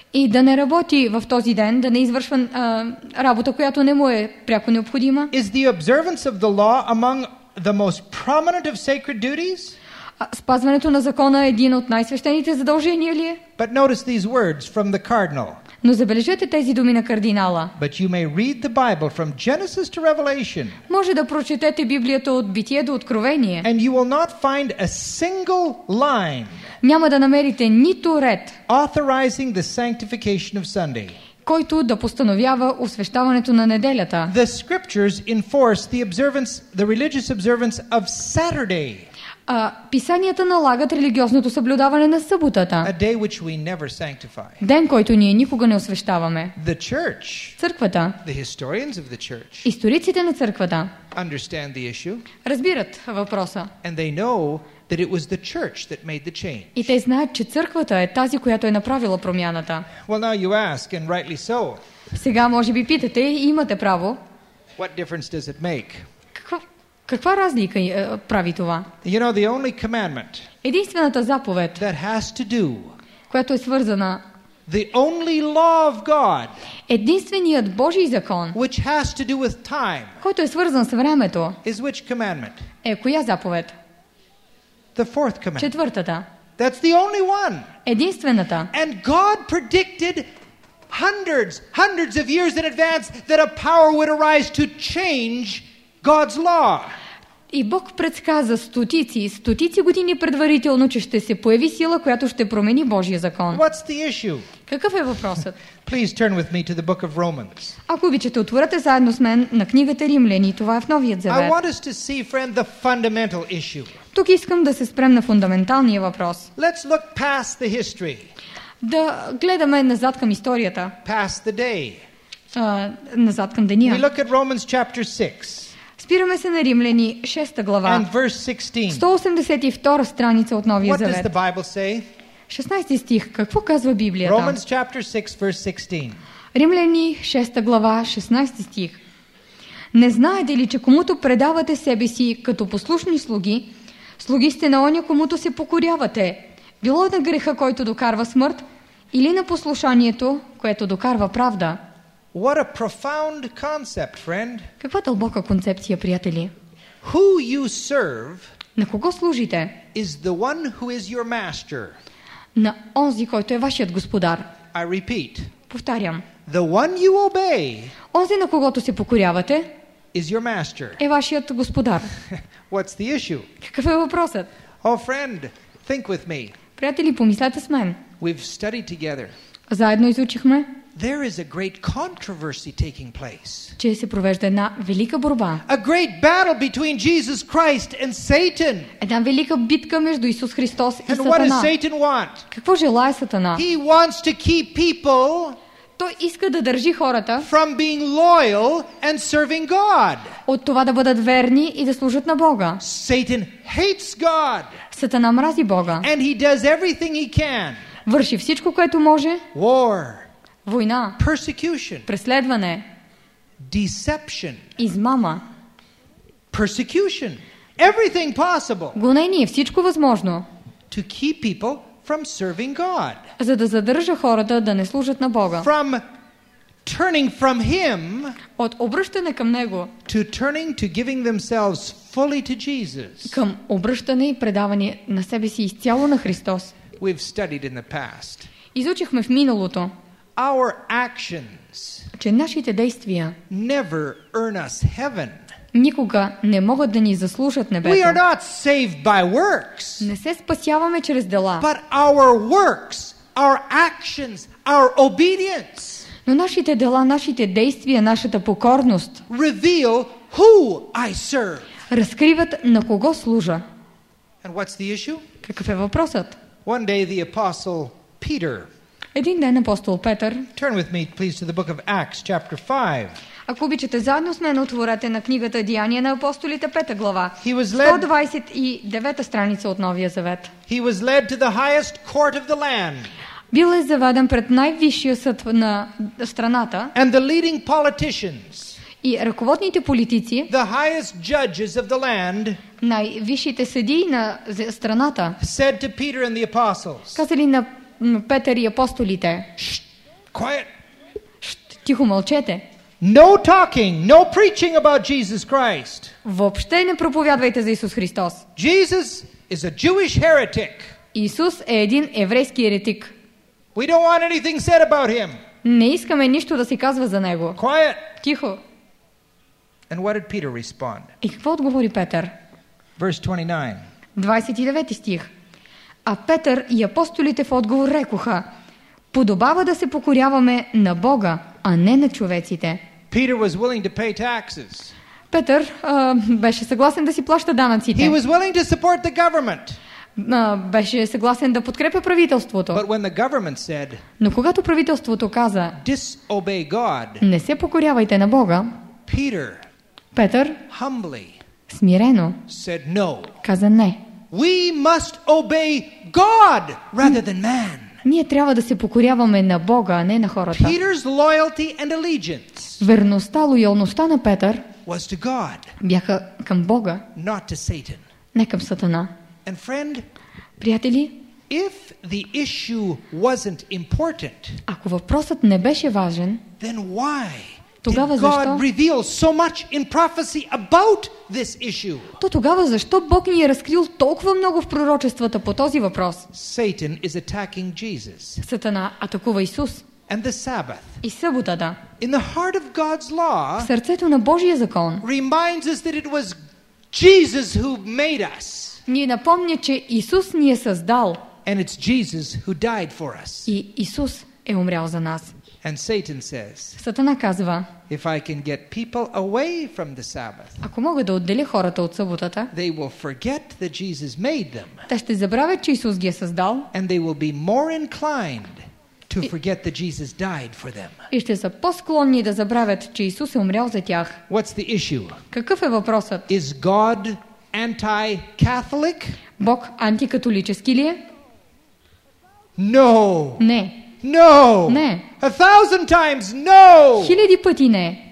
И да не работи в този ден, да не извършва а, работа, която не му е пряко необходима. Is the observance of the law among the most prominent of sacred duties? А, спазването на закона е един от най-свещените задължения ли е? But notice these words from the cardinal. Но забележете тези думи на кардинала. But you may read the Bible from Genesis to Revelation. Може да прочетете Библията от Битие до Откровение. And you will not find a single line Няма да намерите нито ред, authorizing the sanctification of Sunday. който да постановява освещаването на неделята. The scriptures enforce the observance, the religious observance of Saturday, А, писанията налагат религиозното съблюдаване на съботата. a day which we never sanctify. Ден, който ние никога не освещаваме. The church, Църквата, the historians of the church, историците на църквата understand the issue, разбират въпроса. and they know that it was the church that made the change. И те знаят, че църквата е тази, която е направила промяната. Well, now you ask, and rightly so, Сега може би питате и имате право. what difference does it make? Каква, каква разлика е, прави това? You know, the only commandment Единствената заповед, that has to do, която е свързана, the only law of God, единственият Божий закон, which has to do with time, който е свързан с времето, is which commandment? е коя заповед? The fourth commandment. Четвъртата. That's the only one. Единствената. And God predicted hundreds, hundreds of years in advance that a power would arise to change God's law. И Бог предсказа стотици, стотици години предварително, че ще се появи сила, която ще промени Божия закон. What's the issue? Какъв е въпросът? Please turn with me to the book of Romans. Ако обичате, отворете заедно с мен на книгата Римляни. Това е в Новият I завет. want us to see, friend, the fundamental issue. Тук искам да се спрем на фундаменталния въпрос. Let's look past the history, Да гледаме назад към историята, past the day. а, назад към We деня. look at Romans chapter six Спираме се на Римляни, шеста глава, and verse sixteen. сто осемдесет и втора страница от Новия What does завет. the Bible say? шестнайсети стих. Какво казва Библията? Romans chapter six, verse sixteen. Римляни, шеста глава, шестнайсети стих. Не знаете ли, че комуто предавате себе си като послушни слуги, слуги сте на оня, комуто се покорявате, било на греха, който докарва смърт, или на послушанието, което докарва правда? What a profound concept, friend. Каква дълбока концепция, приятели? Who you serve На кого служите? is the one who is your master. На онзи, който е вашият господар. I repeat, Повтарям. the one you obey Онзи, на когото се покорявате, is your master. е вашият господар. What's the issue? Какъв е въпросът? Oh, friend, think with me. Приятели, помислете с мен. We've studied together. Заедно изучихме, There is a great controversy taking place. че се провежда една велика борба. A great battle between Jesus Christ and Satan. Една велика битка между Исус Христос и And what does Сатана. Satan want? Какво желае Сатана? He wants to keep people Той иска да държи хората from being loyal and serving God. от това да бъдат верни и да служат на Бога. Satan hates God, Сатана мрази Бога. and he does everything he can. Върши всичко, което може. War, Война, persecution, преследване, deception, измама, persecution, everything possible гонение, всичко възможно, to keep people from serving God, за да задържа хората да не служат на Бога. from turning from Him От обръщане към Него, to turning to giving themselves fully to Jesus. към обръщане и предаване на себе си изцяло на Христос. We've studied in the past. Изучихме в миналото, Our actions че нашите действия never earn us heaven. никога не могат да ни заслужат We are небето. not saved by works, Не се спасяваме чрез дела, but our works, our actions, our obedience но нашите дела, нашите действия, нашата покорност reveal who I serve. разкриват на кого служа. And what's the issue? Какъв е въпросът? One day the apostle Peter, Един ден апостол Петър, turn with me please to the book of Acts chapter five. ако обичате, заедно с мен отворете на книгата Деяния на апостолите, пета глава, He was сто led двадесет и девета страница от Новия завет. he was led to the highest court of the land, Бил е заведен пред най-висшия съд на страната and the leading politicians, и ръководните политици, the highest judges of the land, най-висшите съдии на страната, said to Peter and the apostles, казали на м, Петър и апостолите: "Shh, Quiet. Тихо мълчете. No talking, no preaching about Jesus Christ. Въобще не проповядвайте за Исус Христос. Jesus is a Jewish heretic. Исус е един еврейски еретик. We don't want anything said about him. Не искаме нищо да се казва за него. Quiet. Тихо. And what did Peter respond? И какво отговори Петър? Verse twenty-nine. двадесет и девети стих. А Петър и апостолите в отговор рекоха: подобава да се покоряваме на Бога, а не на човеците. Peter was willing to pay taxes. Петър а, беше съгласен да си плаща данъците. He was willing to support the government. А, беше съгласен да подкрепя правителството. But when the government said, Но когато правителството каза: disobey God, не се покорявайте на Бога, Peter Петър humbly смирено said no. каза не. We must obey God rather than man. Ние трябва да се покоряваме на Бога, а не на хората. Peter's loyalty and allegiance Верността, лоялността на Петър was to God, бяха към Бога, not to Satan. не към Сатана. And friend, Приятели, if the issue wasn't important, ако въпросът не беше важен, then why did тогава God защо? reveal so much in prophecy about this issue? То тогава защо Бог ни е разкрил толкова много в пророчествата по този въпрос? Satan is attacking Jesus Сатана атакува Исус and the Sabbath. и съботата. In the heart of God's В law сърцето на Божия закон reminds us that it was Jesus who made us, ни напомня, че Исус ни е създал and it's Jesus who died for us. и Исус е умрял за нас. And Satan says, Сатана казва: if I can get people away from the Sabbath, ако мога да отделя хората от съботата, they will forget that Jesus made them, те ще забравят, че Исус ги е създал and they will be more inclined to forget that Jesus died for them. и ще са по-склонни да забравят, че Исус е умрял за тях. What's the issue? Какъв е въпросът? Is God anti-Catholic? Бог антикатолически ли е? No. Не. No. Не. A thousand times no. Хиляди пъти не.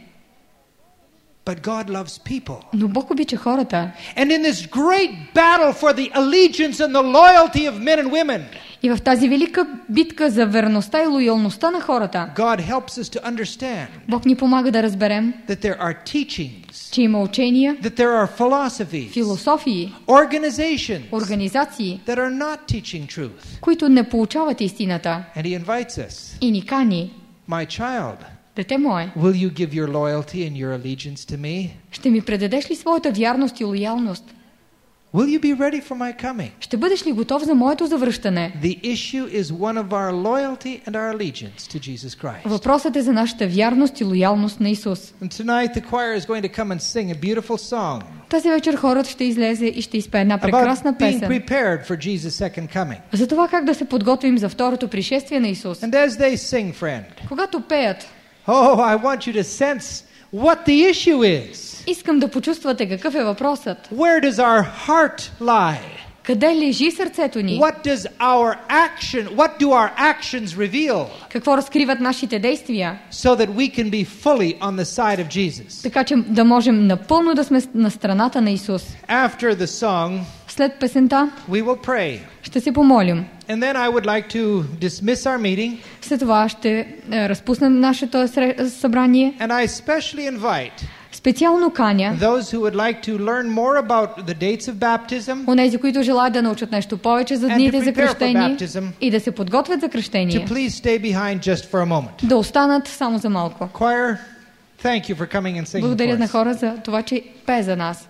But God loves people. Но Бог обича хората. And in this great battle for the allegiance and the loyalty of men and women, И в тази велика битка за верността и лоялността на хората, God helps us to understand Бог ни помага да разберем, that there are teachings, че има учения, that there are philosophies, философии, organizations организации, that are not teaching truth. които не получават истината. And he invites us, И ни кани: my child, дете мое, will you give your loyalty and your allegiance to me? ще ми предадеш ли своята вярност и лоялност? Will you be ready for my coming? Ще бъдеш ли готов за моето завръщане? The issue is one of our loyalty and our allegiance to Jesus Christ. Въпросът е за нашата вярност и лоялност на Исус. And tonight the choir is going to come and sing a beautiful song Тази вечер хорът ще излезе и ще изпее една прекрасна about being песен prepared for Jesus' second coming. за това как да се подготвим за второто пришествие на Исус. And as they sing, friend, Когато пеят, oh, I want you to sense what the issue is. искам да почувствате какъв е въпросът. Where does our heart lie? Къде лежи сърцето ни? What does our action, what do our actions reveal? Какво разкриват нашите действия? So that we can be fully on the side of Jesus. Така че да можем напълно да сме на страната на Исус. After the song, След песента we will pray. ще се помолим. And then I would like to dismiss our meeting. След това ще е, разпуснем нашето сре- събрание. And I especially invite Специално каня those who would like to learn more about the dates of baptism онези, които желаят да научат нещо повече за And дните to за prepare for кръщение baptism, и да се подготвят за to кръщение, please stay behind just for a moment. да останат само за малко. Choir, thank you for coming and singing Благодаря for на us. хора за това, че пее за нас.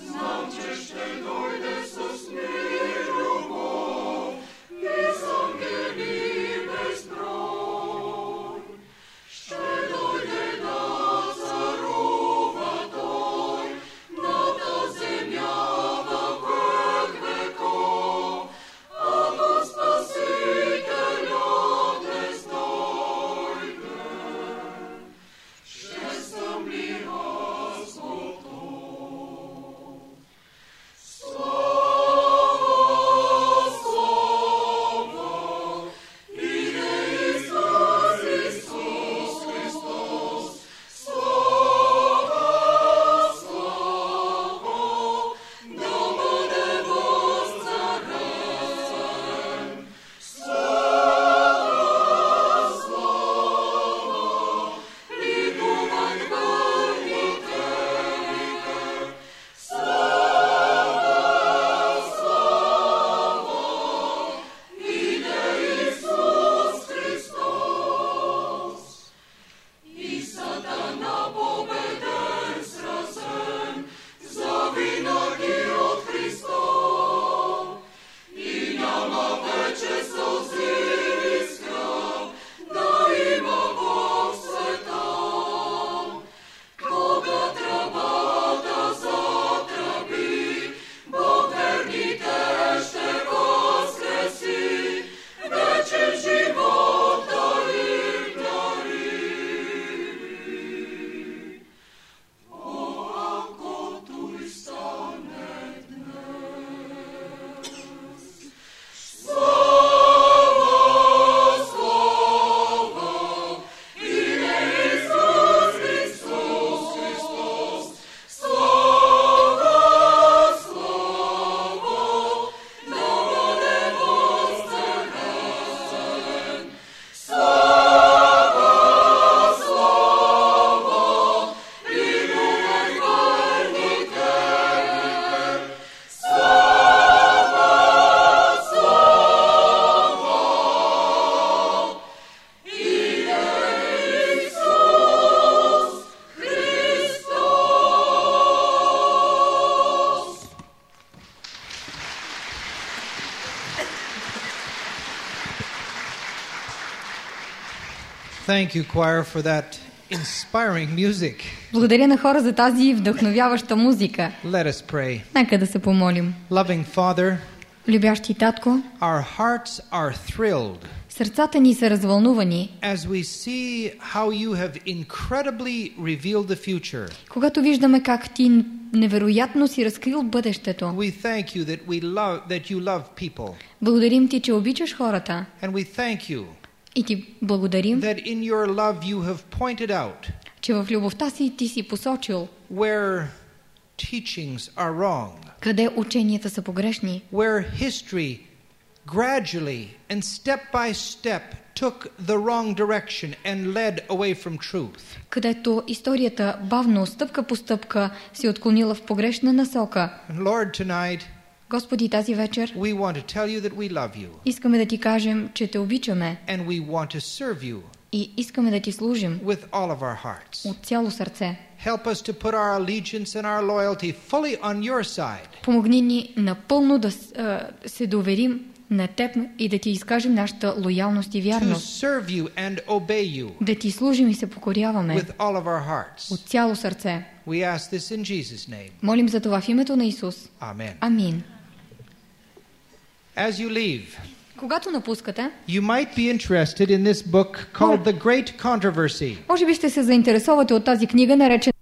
Song Thank you, choir, for that inspiring music. Благодаря на хора за тази вдъхновяваща музика. Let us pray. Нека да се помолим. Loving Father, Любящи татко, our hearts are thrilled сърцата ни са развълнувани, as we see how you have incredibly revealed the future. когато виждаме как ти невероятно си разкрил бъдещето. We thank you that we love that you love people. Благодарим ти, че обичаш хората. And we thank you И ти благодарим, that in your love you have pointed out че в любовта си ти си посочил where teachings are wrong, къде ученията са погрешни, where history gradually and step by step took the wrong direction and led away from truth. където историята бавно, стъпка по стъпка, се отклонила в погрешна насока. And Lord, tonight Господи, тази вечер we want to tell you that we love you искаме да ти кажем, че те обичаме and we want to serve you и искаме да ти служим with all of our hearts. от цяло сърце. Help us to put our allegiance and our loyalty fully on your side. Помогни ни напълно да а, се доверим на теб и да ти изкажем нашата лоялност и To вярност. serve you and obey you Да ти служим и се покоряваме with all of our hearts. от цяло сърце. We ask this in Jesus' name. Молим за това в името на Исус. Amen. Амин. As you leave, Когато напускате, you might be interested in this book called The Great Controversy. може би ще се заинтересувате от тази книга, наречена